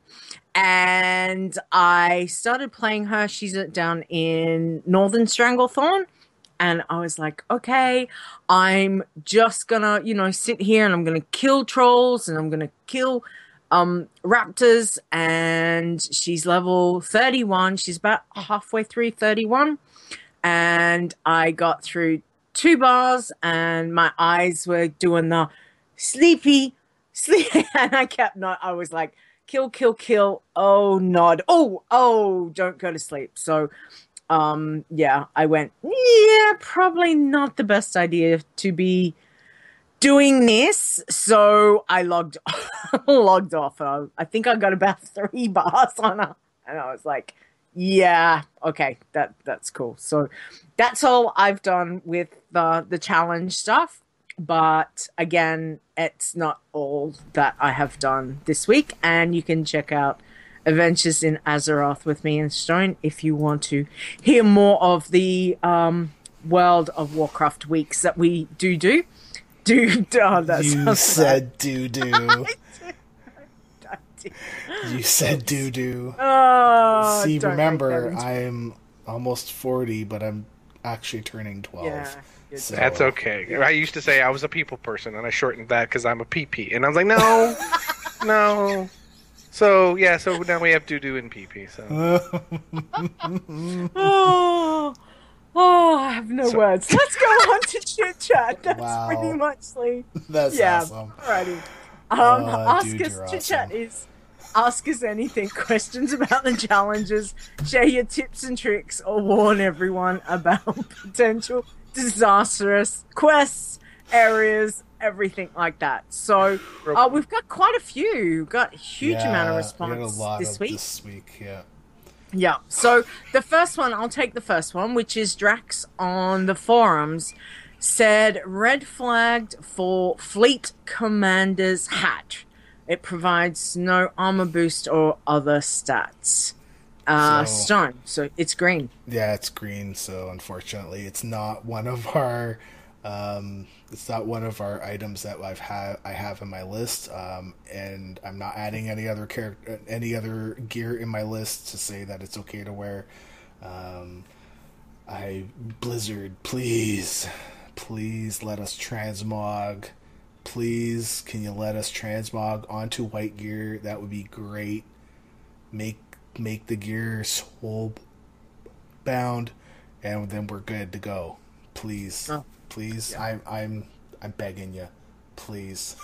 And I started playing her. She's down in Northern Stranglethorn. And I was like, okay, I'm just going to, you know, sit here and I'm going to kill trolls and I'm going to kill Um, raptors, and she's level thirty-one. She's about halfway through thirty-one, and I got through two bars, and my eyes were doing the sleepy, sleep, and I kept not. I was like, kill, kill, kill. Oh, nod. Oh, oh, don't go to sleep. So, um, yeah, I went. Yeah, probably not the best idea to be doing this, so I logged logged off. Uh, I think I got about three bars on her And I was like, yeah, okay, that that's cool. So that's all I've done with the the challenge stuff. But again, it's not all that I have done this week. And you can check out Adventures in Azeroth with me and Stone if you want to hear more of the um, World of Warcraft weeks that we do do. Do, oh, that you said doo doo. You said doo doo. Oh, see, remember, I'm almost forty, but I'm actually turning twelve. Yeah. So, That's okay. I used to say I was a people person, and I shortened that because I'm a P P. And I was like, no, no. So, yeah, so now we have doo-doo and P P. So. oh, oh, I have no So- words. Let's go on to chit chat. That's Wow. pretty much the That's yeah. awesome. Alrighty. Um, Oh, ask dude, us you're chit chat awesome. is ask us anything, questions about the challenges, share your tips and tricks, or warn everyone about potential disastrous quests, areas, everything like that. So uh, we've got quite a few. We've got a huge Yeah, amount of we response had a lot this of week. This week, yeah. Yeah. So the first one, I'll take the first one, which is Drax on the forums said red flagged for Fleet Commander's hat. It provides no armor boost or other stats. Uh, So- Stone. So it's green. Yeah, it's green, so unfortunately, it's not one of our. Um, it's not one of our items that I've had. I have in my list, um, and I'm not adding any other character, any other gear in my list to say that it's okay to wear. Um, I Blizzard, please, please let us transmog. Please, can you let us transmog onto white gear? That would be great. Make make the gear soul bound, and then we're good to go. Please, Oh. please, I'm I'm I'm begging you, please.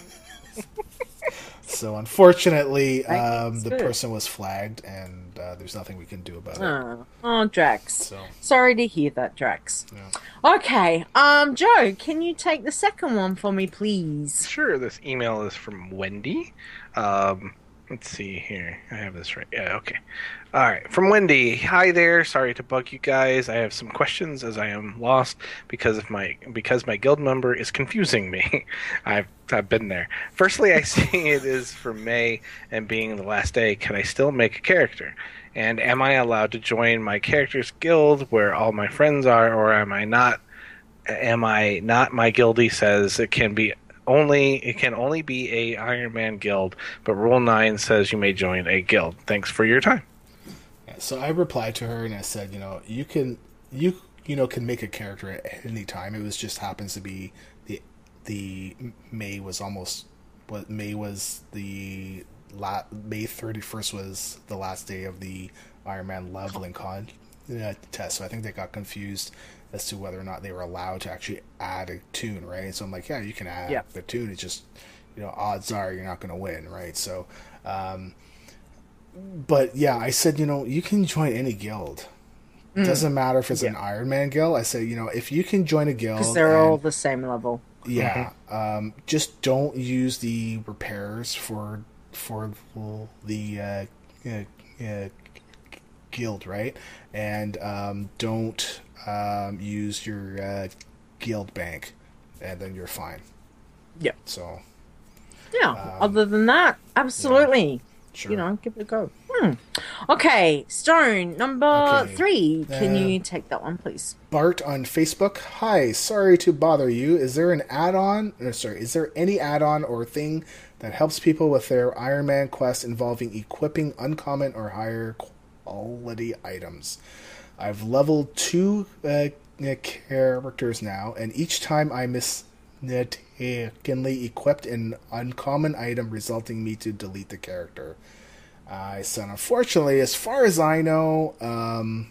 So unfortunately, um, the Good. person was flagged, and uh, there's nothing we can do about it. Oh, oh, Drax. So Sorry to hear that, Drax. yeah. Okay. Um, Joe, can you take the second one for me, please? Sure, this email is from Wendy. Um, let's see here. I have this right. Yeah, okay. All right. From Wendy. Hi there. Sorry to bug you guys. I have some questions as I am lost because of my because my guild member is confusing me. I've I've been there. Firstly, I see it is for May and being the last day. Can I still make a character? And am I allowed to join my character's guild where all my friends are, or am I not? Am I not? My guildie says it can be only it can only be a Iron Man guild, but Rule Nine says you may join a guild. Thanks for your time. Yeah, so I replied to her and I said, you know, you can you you know can make a character at any time. It was just happens to be the the May was almost what May was the la, May thirty-first was the last day of the Iron Man leveling con uh, test. So I think they got confused as to whether or not they were allowed to actually add a tune, right? So I'm like, yeah, you can add Yeah. the tune. It's just, you know, odds are you're not going to win, right? So, um, but yeah, I said, you know, you can join any guild. It doesn't matter if it's an Iron Man guild. I said, you know, if you can join a guild, Because they're and- all the same level. yeah, um, just don't use the repairs for for the uh, uh, uh, guild, right? And um, don't um, use your uh, guild bank, and then you're fine. Yep. So Yeah. Other than that, absolutely. sure. You know, give it a go. Hmm. Okay, Stone number Okay. three. Can Uh, you take that one, please? Bart on Facebook. Hi, sorry to bother you. Is there an add-on? Or sorry, is there any add-on or thing that helps people with their Iron Man quest involving equipping uncommon or higher quality items? I've leveled two uh, characters now, and each time I mistakenly equipped an uncommon item, resulting me to delete the character. I said, unfortunately, as far as I know, um,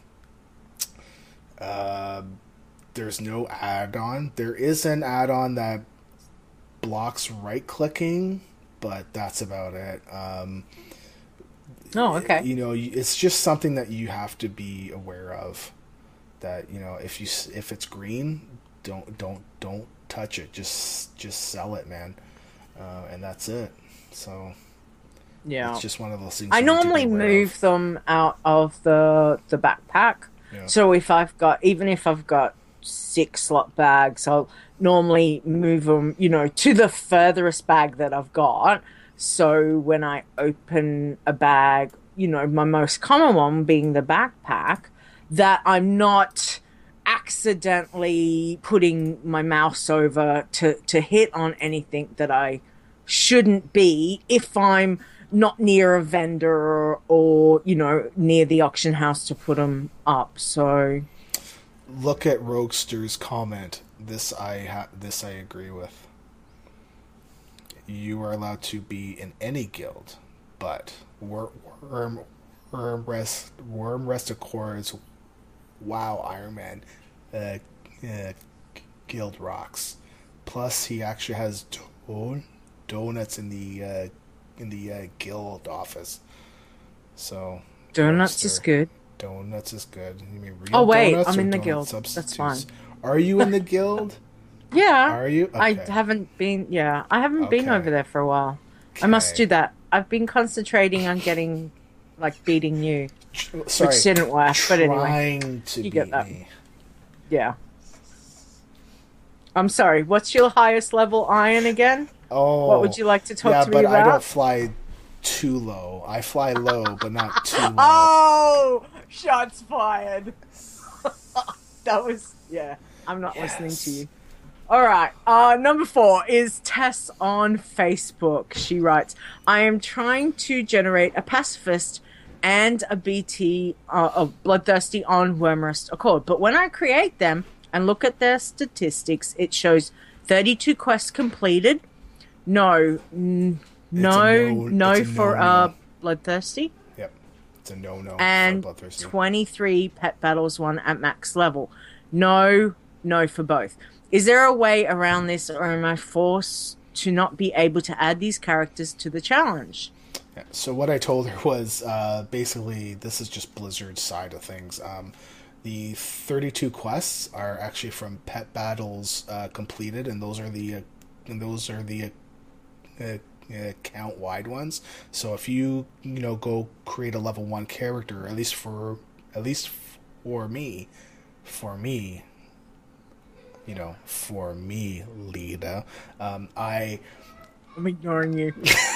uh, there's no add-on. There is an add-on that blocks right-clicking, but that's about it. Um, Oh, okay. you know, it's just something that you have to be aware of. That, you know, if you if it's green, don't don't don't touch it. Just just sell it, man, uh, and that's it. So Yeah. It's just one of those things. I you need to be normally aware move of. them out of the the backpack. Yeah. So if I've got, even if I've got six slot bags, I'll normally move them, you know, to the furthest bag that I've got. So when I open a bag, you know, my most common one being the backpack, that I'm not accidentally putting my mouse over to, to hit on anything that I shouldn't be if I'm not near a vendor or, or, you know, near the auction house to put them up. So look at Roguester's comment. This I ha- this I agree with. You are allowed to be in any guild, but Worm Worm Worm Rest Worm Rest Accords, wow, Iron Man, uh, uh, guild rocks. Plus, he actually has don- donuts in the uh, in the uh, guild office. So donuts Roguester, is good. Donuts is good. You mean real Oh wait, donuts I'm or in the donut guild. substitutes? That's fine. Are you in the guild? Yeah. Are you? I Okay. haven't been. Yeah, I haven't been Okay. over there for a while. I must Okay. do that. I've been concentrating on getting, like, beating you. Sorry, which didn't work, but anyway. Trying to You beat get that. me. Yeah. I'm sorry. What's your highest level iron again? Oh, What would you like to talk yeah, to me but I don't about? fly too low. I fly low, but not too low. Oh, shots fired. That was, yeah. I'm not Yes. listening to you. All right. Uh, number four is Tess on Facebook. She writes, I am trying to generate a pacifist and a B T uh, of Bloodthirsty on Wormrest Accord. But when I create them and look at their statistics, it shows thirty-two quests completed. No, n- no, no- no it's a for no-no. uh, Bloodthirsty. Yep, it's a no-no. And for Bloodthirsty. twenty-three pet battles won at max level. No, no for both. Is there a way around this, or am I forced to not be able to add these characters to the challenge? Yeah, so what I told her was uh, basically this is just Blizzard's side of things. Um, the thirty-two quests are actually from pet battles uh, completed, and those are the uh, and those are the uh, uh, account wide ones. So if you you know go create a level one character, at least for at least for me, for me. You know, for me, Lita, um, I I'm ignoring you.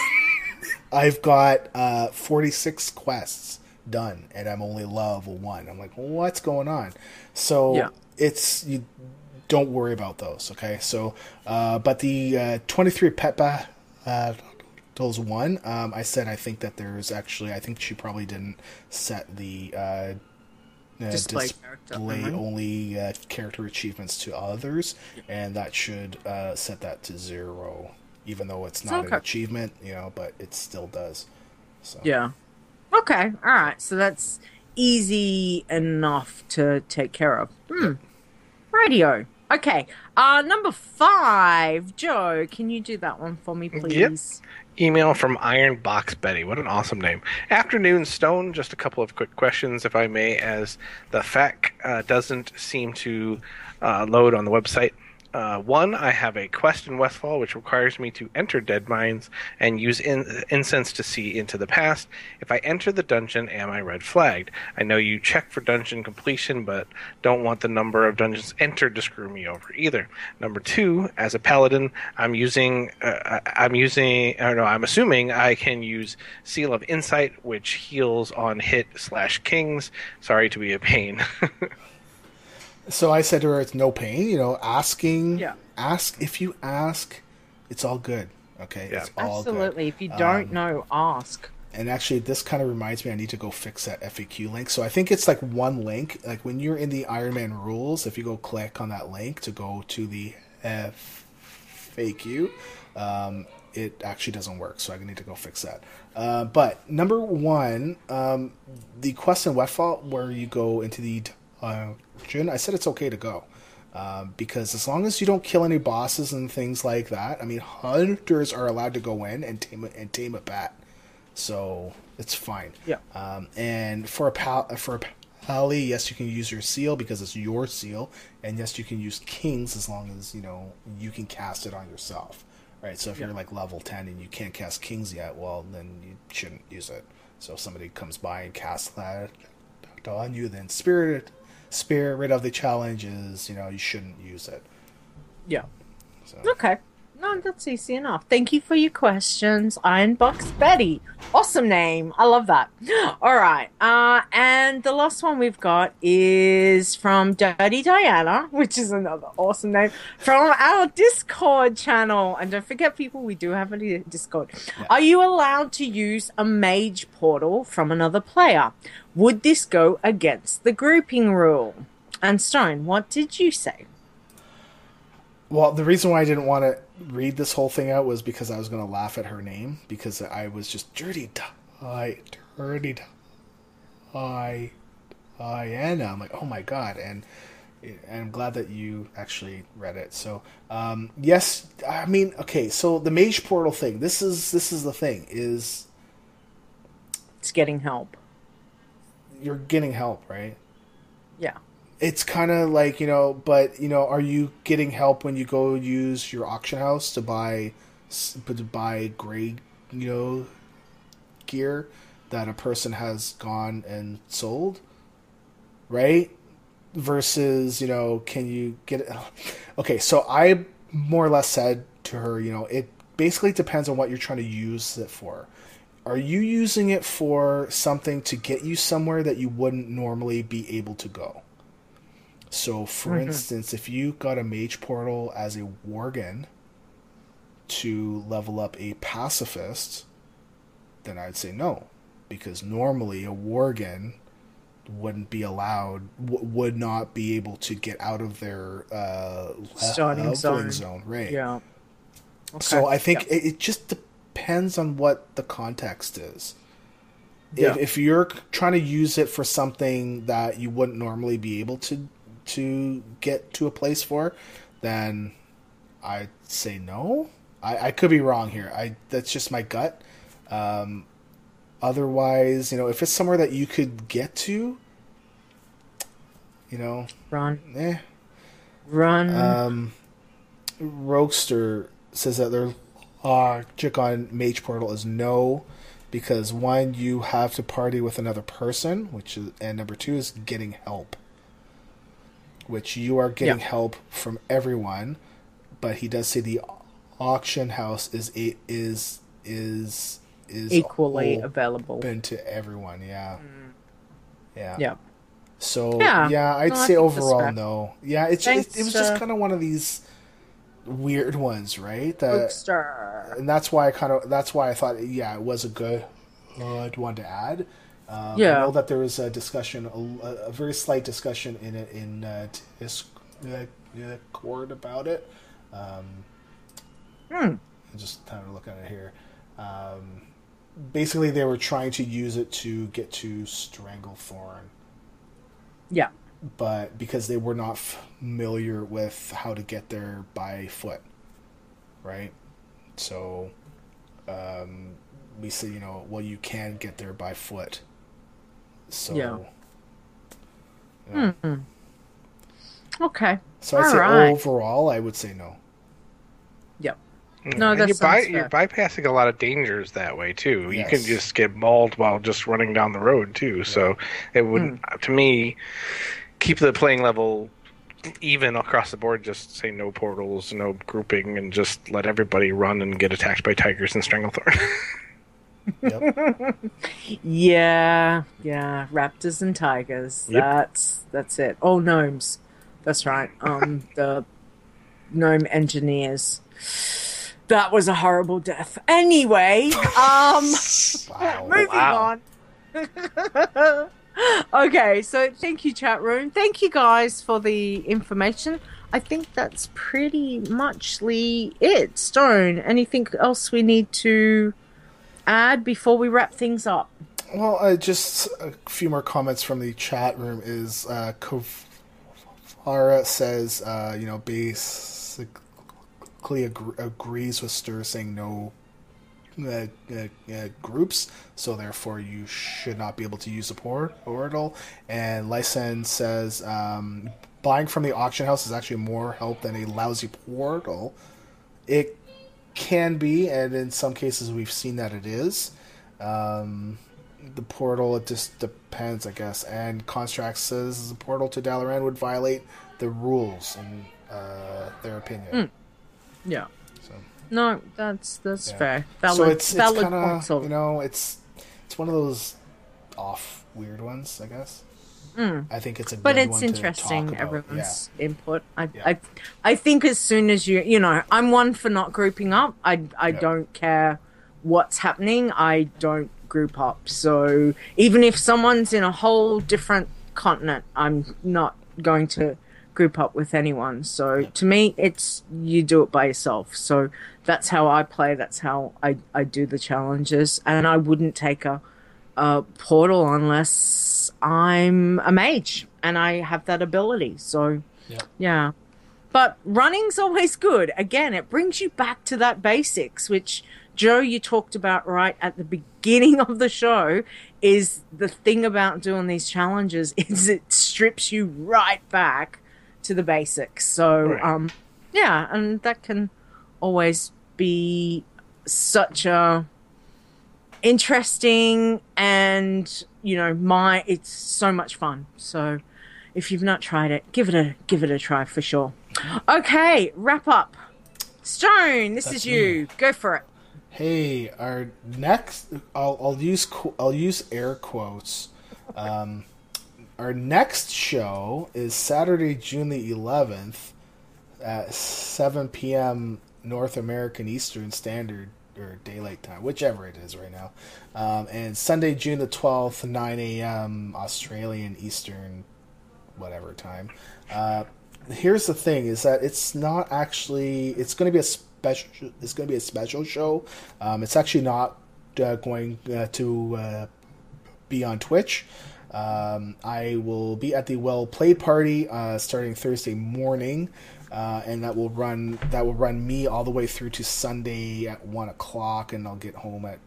I've got uh, forty-six quests done, and I'm only level one. I'm like, what's going on? So Yeah. it's you don't worry about those, okay? So, uh, but the uh, twenty-three pet ba- uh, those one, um, I said I think that there's actually I think she probably didn't set the uh, Uh, Display character, display mhm. only uh, character achievements to others, and that should uh, set that to zero, even though it's not Okay. an achievement, you know, but it still does. So Yeah. Okay. All right. So that's easy enough to take care of. Hmm. Radio. Okay. Uh, number five, Joe. Can you do that one for me, please? Email from Iron Box Betty. What an awesome name. Afternoon Stone. Just a couple of quick questions, if I may, as the F A Q uh, doesn't seem to uh, load on the website. Uh, one, I have a quest in Westfall which requires me to enter Dead Mines and use in- incense to see into the past. If I enter the dungeon, am I red flagged? I know you check for dungeon completion, but don't want the number of dungeons entered to screw me over either. Number two, as a paladin, I'm using, uh, I'm using, or no, I'm assuming I can use Seal of Insight, which heals on hit slash kings. Sorry to be a pain. So I said to her, it's no pain, you know, asking, Yeah. ask, if you ask, it's all good, okay? Yeah. It's all Absolutely. good. If you don't Um, know, ask. And actually, this kind of reminds me, I need to go fix that F A Q link. So I think it's like one link, like when you're in the Iron Man rules, if you go click on that link to go to the F A Q, um, it actually doesn't work, so I need to go fix that. Uh, but number one, um, the quest in Westfall where you go into the uh, dungeon, I said it's okay to go. Um, because as long as you don't kill any bosses and things like that, I mean, hunters are allowed to go in and tame a, and tame a bat, so it's fine. Yeah. Um, and for a pal, for a pally, yes, you can use your seal because it's your seal, and yes, you can use kings as long as you know you can cast it on yourself. right? So if Yeah. you're like level ten and you can't cast Kings yet, well, then you shouldn't use it. So if somebody comes by and casts that on you, then spirit spirit of the challenge is, you know, you shouldn't use it. Yeah. So. Okay. No, that's easy enough. Thank you for your questions, Ironbox Betty. Awesome name. I love that. All right. Uh, and the last one we've got is from Dirty Diana, which is another awesome name, from our Discord channel. And don't forget, people, we do have a Discord. Yeah. Are you allowed to use a mage portal from another player? Would this go against the grouping rule? And Stone, what did you say? Well, the reason why I didn't want to read this whole thing out was because I was going to laugh at her name, because I was just dirty, die, dirty, die, Diana. I'm like, oh my god, and, and I'm glad that you actually read it. So, um, yes, I mean, okay, so the mage portal thing. This is this is the thing is, It's getting help. you're getting help, right? Yeah. It's kind of like, you know, but, you know, are you getting help when you go use your auction house to buy, to buy gray, you know, gear that a person has gone and sold, right? Versus, you know, can you get it? Okay, so I more or less said to her, you know, it basically depends on what you're trying to use it for. Are you using it for something to get you somewhere that you wouldn't normally be able to go? So, for mm-hmm. instance, if you got a mage portal as a worgen to level up a pacifist, then I'd say no. Because normally a worgen wouldn't be allowed, w- would not be able to get out of their uh, starting zone. zone. Right. Yeah. Okay. So I think yeah. it, it just depends on what the context is. Yeah. If, if you're trying to use it for something that you wouldn't normally be able to to get to a place for, then I'd say no. I, I could be wrong here. I that's just my gut. Um, otherwise, you know, if it's somewhere that you could get to, you know, run, eh. run. Um, Roguester says that their logic on Mage Portal is no, because one, you have to party with another person, which is, and number two is getting help. Which you are getting yeah. help from everyone, but he does say the auction house is a, is is is equally available open to everyone. Yeah, mm. yeah, yeah. So yeah, yeah I'd no, say overall no. Yeah, it's Thanks, it, it was just kind of one of these weird ones, right? That, Bookster. And that's why I kind of that's why I thought yeah it was a good good one to add. Um, yeah. I know that there was a discussion, a, a very slight discussion in it in uh, Discord about it. Um, hmm. I'm just trying to look at it here. Um, basically, they were trying to use it to get to Stranglethorn. Yeah. But because they were not familiar with how to get there by foot, right? So, um, we say, you know, well, you can get there by foot. So, yeah. You know. Mm-hmm. Okay. So I'd All say right. overall, I would say no. Yep. No, that you sounds by, fair. you're bypassing a lot of dangers that way too. Yes. You can just get mauled while just running down the road too. Yeah. So it wouldn't, mm. to me, keep the playing level even across the board. Just say no portals, no grouping, and just let everybody run and get attacked by tigers and Stranglethorn. Yep. yeah, yeah, raptors and tigers. Yep. That's that's it. Oh, gnomes. That's right. Um, the gnome engineers. That was a horrible death. Anyway, um, wow. moving Wow. on. Okay, so thank you, chat room. Thank you guys for the information. I think that's pretty muchly it. Stone, anything else we need to add before we wrap things up? Well, uh, just a few more comments from the chat room is uh, Kovara says, uh, you know, basically ag- agrees with Stir saying no uh, uh, uh, groups, so therefore you should not be able to use the portal. And Lysen says, um, buying from the auction house is actually more help than a lousy portal. It can be, and in some cases we've seen that it is. Um, the portal, it just depends, I guess. And Construct says the portal to Dalaran would violate the rules, in uh, their opinion. Mm. Yeah. So, no, that's that's yeah. fair. Valid, so it's, it's valid kind points of, of- you know, it's it's one of those off weird ones, I guess. Mm. I think it's a good but it's one to interesting, talk about. everyone's input. I, Yeah. I I think as soon as you you know, I'm one for not grouping up. I I Yeah. don't care what's happening. I don't group up. So even if someone's in a whole different continent, I'm not going to group up with anyone. So Yeah. to me, it's you do it by yourself. So that's how I play. That's how I I do the challenges, and I wouldn't take a a portal unless I'm a mage and I have that ability. So, Yeah. yeah. But running's always good. Again, it brings you back to that basics, which, Joe, you talked about right at the beginning of the show, is the thing about doing these challenges is it strips you right back to the basics. So, Right. um, yeah, and that can always be such a interesting, and you know, my it's so much fun. So if you've not tried it, give it a give it a try for sure. Okay, wrap up. Stone, this That's is you. me. Go for it. Hey, our next, I'll, I'll use qu- I'll use air quotes. Um, our next show is Saturday, June the eleventh, at seven p.m. North American Eastern Standard or Daylight Time, whichever it is right now, um, and Sunday, June the twelfth, nine a.m. Australian Eastern, whatever time. Uh, here's the thing: is that it's not actually. It's going to be a special. It's going to be a special show. Um, it's actually not uh, going uh, to uh, be on Twitch. Um, I will be at the Well Played party uh, starting Thursday morning, uh, and that will run that will run me all the way through to Sunday at one o'clock, and I'll get home at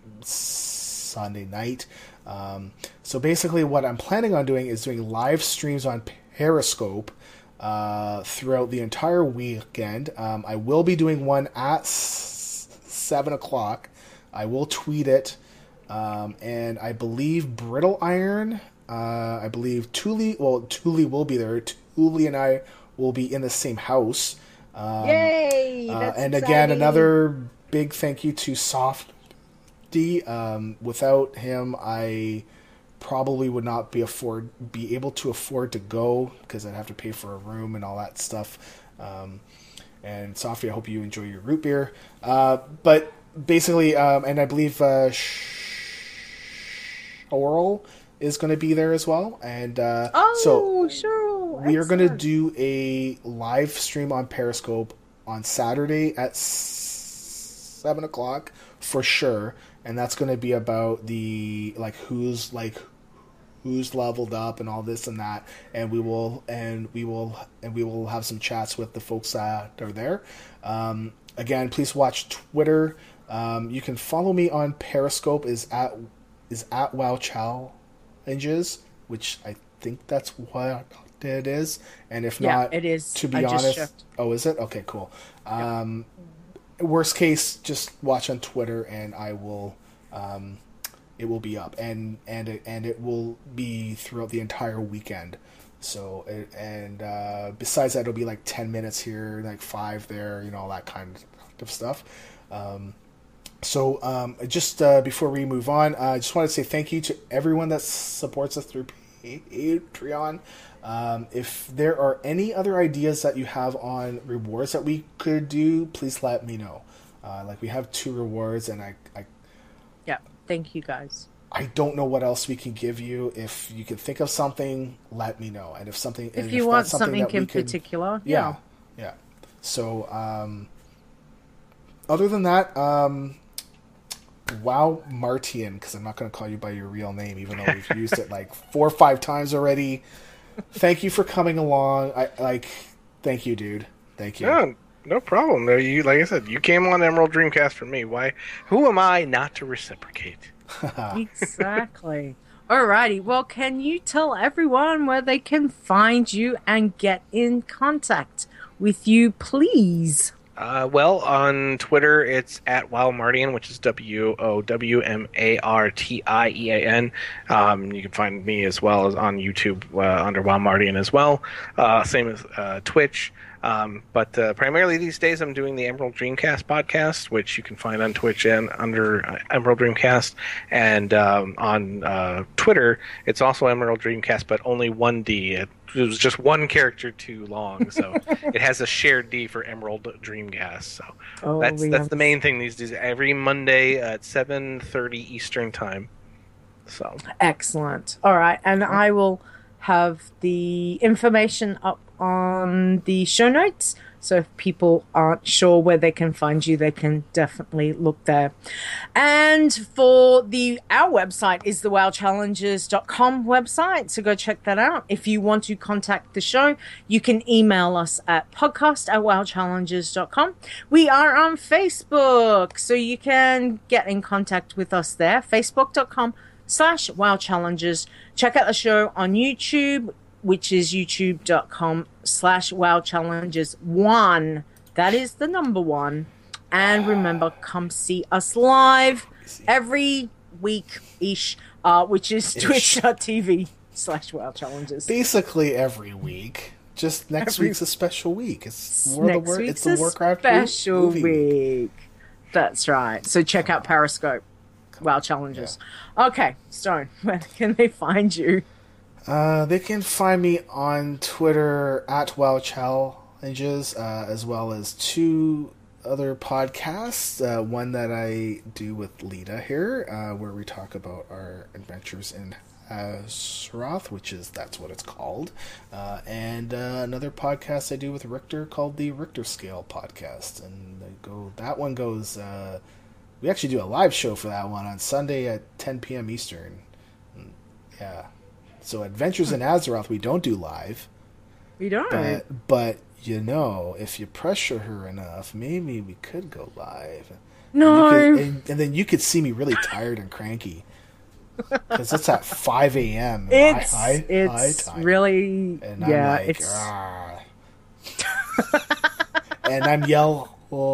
Sunday night. Um, so basically, what I'm planning on doing is doing live streams on Periscope uh, throughout the entire weekend. Um, I will be doing one at s- seven o'clock. I will tweet it. Um, and I believe Brittle Iron, uh, I believe Thule, well, Thule will be there. Thule and I will be in the same house. Um, Yay! uh, That's and again, exciting. another big thank you to Softy. Um, without him, I probably would not be afford be able to afford to go because I'd have to pay for a room and all that stuff. Um, and Softy, I hope you enjoy your root beer. Uh, but basically, um, and I believe uh, Oral is going to be there as well. And uh, Oh, so sure. we are going to Excellent. do a live stream on Periscope on Saturday at s- seven o'clock for sure, and that's going to be about the like who's like who's leveled up and all this and that, and we will and we will and we will have some chats with the folks that are there. Um, again, please watch Twitter. Um, you can follow me on Periscope is at is at WoW Challenges, which I think that's what it is. And if Yeah, not, it is. To be I just honest, checked. oh, is it? Okay, cool. Um, worst case, just watch on Twitter, and I will. Um, it will be up, and and it, and it will be throughout the entire weekend. So it, and uh, besides that, it'll be like ten minutes here, like five there, you know, all that kind of stuff. Um, So, um, just uh, before we move on, uh, I just want to say thank you to everyone that supports us through Patreon. Um, if there are any other ideas that you have on rewards that we could do, please let me know. Uh, like, we have two rewards, and I, I, Yeah, thank you guys. I don't know what else we can give you. If you can think of something, let me know. And if something, If and you if want that's something, something that we in could, particular, yeah, yeah. So, um, other than that, um, Wow Martian, because I'm not going to call you by your real name, even though we've used it like four or five times already. Thank you for coming along. I like, thank you, dude. Thank you. No, no problem. No, You, like I said, you came on Emerald Dreamcast for me. Why? Who am I not to reciprocate? Exactly. Alrighty, well, can you tell everyone where they can find you and get in contact with you, please? Uh, well, on Twitter, it's at WowMartian, which is W O W M A R T I E A N. Um, you can find me as well as on YouTube uh, under WowMartian as well. Uh, same as uh, Twitch. Um, but uh, primarily these days, I'm doing the Emerald Dreamcast podcast, which you can find on Twitch and under uh, Emerald Dreamcast. And um, on uh, Twitter, it's also Emerald Dreamcast, but only one D. It, it was just one character too long, so it has a shared D for Emerald Dreamcast. So Oh, that's we that's have- the main thing these days. Every Monday at seven thirty Eastern Time. So Excellent. All right. And I will have the information up on the show notes. So if people aren't sure where they can find you, they can definitely look there. And for the our website is the wow challenges dot com website. So go check that out. If you want to contact the show, you can email us at podcast at wow challenges dot com. We are on Facebook, so you can get in contact with us there. Facebook dot com slash wow challenges. Check out the show on YouTube, which is youtube dot com slash wow challenges one. That is the number one. And remember, come see us live every week-ish, uh, which is twitch dot t v slash wow challenges. Basically every week. Just next Every- week's a special week. It's more the Next wor- week's it's the a Warcraft special movie week. That's right. So check out Periscope. Wow challenges. Okay, Stone, where can they find you? Uh, they can find me on Twitter at Wow Challenges, uh, as well as two other podcasts. Uh, one that I do with Lita here, uh, where we talk about our adventures in Azeroth, which is that's what it's called, uh, and uh, another podcast I do with Richter called the Richter Scale Podcast, and they go that one goes. Uh, we actually do a live show for that one on Sunday at ten p.m. Eastern. Yeah. So Adventures in Azeroth we don't do live. We don't. But, but, you know, if you pressure her enough, maybe we could go live. No. And, you could, and, and then you could see me really tired and cranky. Because it's at five a.m. It's, high, high, it's high time. really, And yeah, I'm like, it's... "Argh." And I'm yelling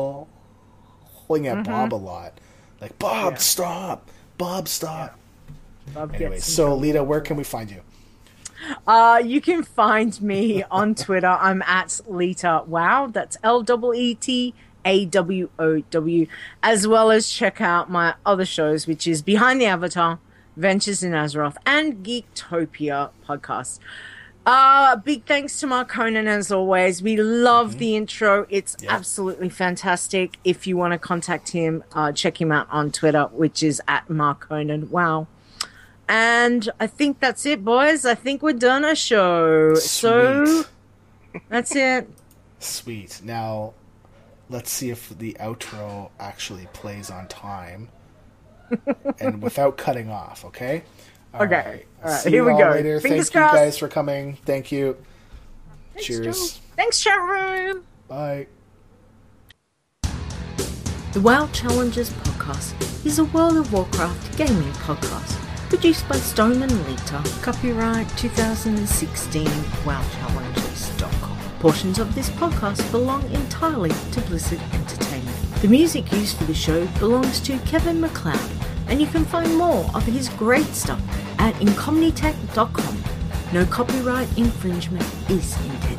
at Mm-hmm. Bob a lot. Like, Bob, Yeah. stop! Bob, stop! Bob Anyway, gets in so trouble. Lita, where can we find you? Uh, you can find me on Twitter. I'm at Lita Wow. That's L E E T A W O W. As well as check out my other shows, which is Behind the Avatar, Ventures in Azeroth, and Geektopia podcast. Uh, big thanks to Mark Conan as always. We love Mm-hmm. the intro. It's Yeah. absolutely fantastic. If you want to contact him, uh, check him out on Twitter, which is at Mark Conan. Wow. And I think that's it, boys. I think we're done a show. So Sweet. that's it. Sweet. Now, let's see if the outro actually plays on time and without cutting off, okay? All Okay. right. All right, See here you we all go. Later. Fingers Thank crossed. you guys for coming. Thank you. Thanks, Cheers. Joe. Thanks, chat room. Bye. The WoW Challenges podcast is a World of Warcraft gaming podcast produced by Stone and Lita. Copyright twenty sixteen wow challenges dot com. Portions of this podcast belong entirely to Blizzard Entertainment. The music used for the show belongs to Kevin MacLeod, and you can find more of his great stuff at incomnitech dot com. No copyright infringement is intended.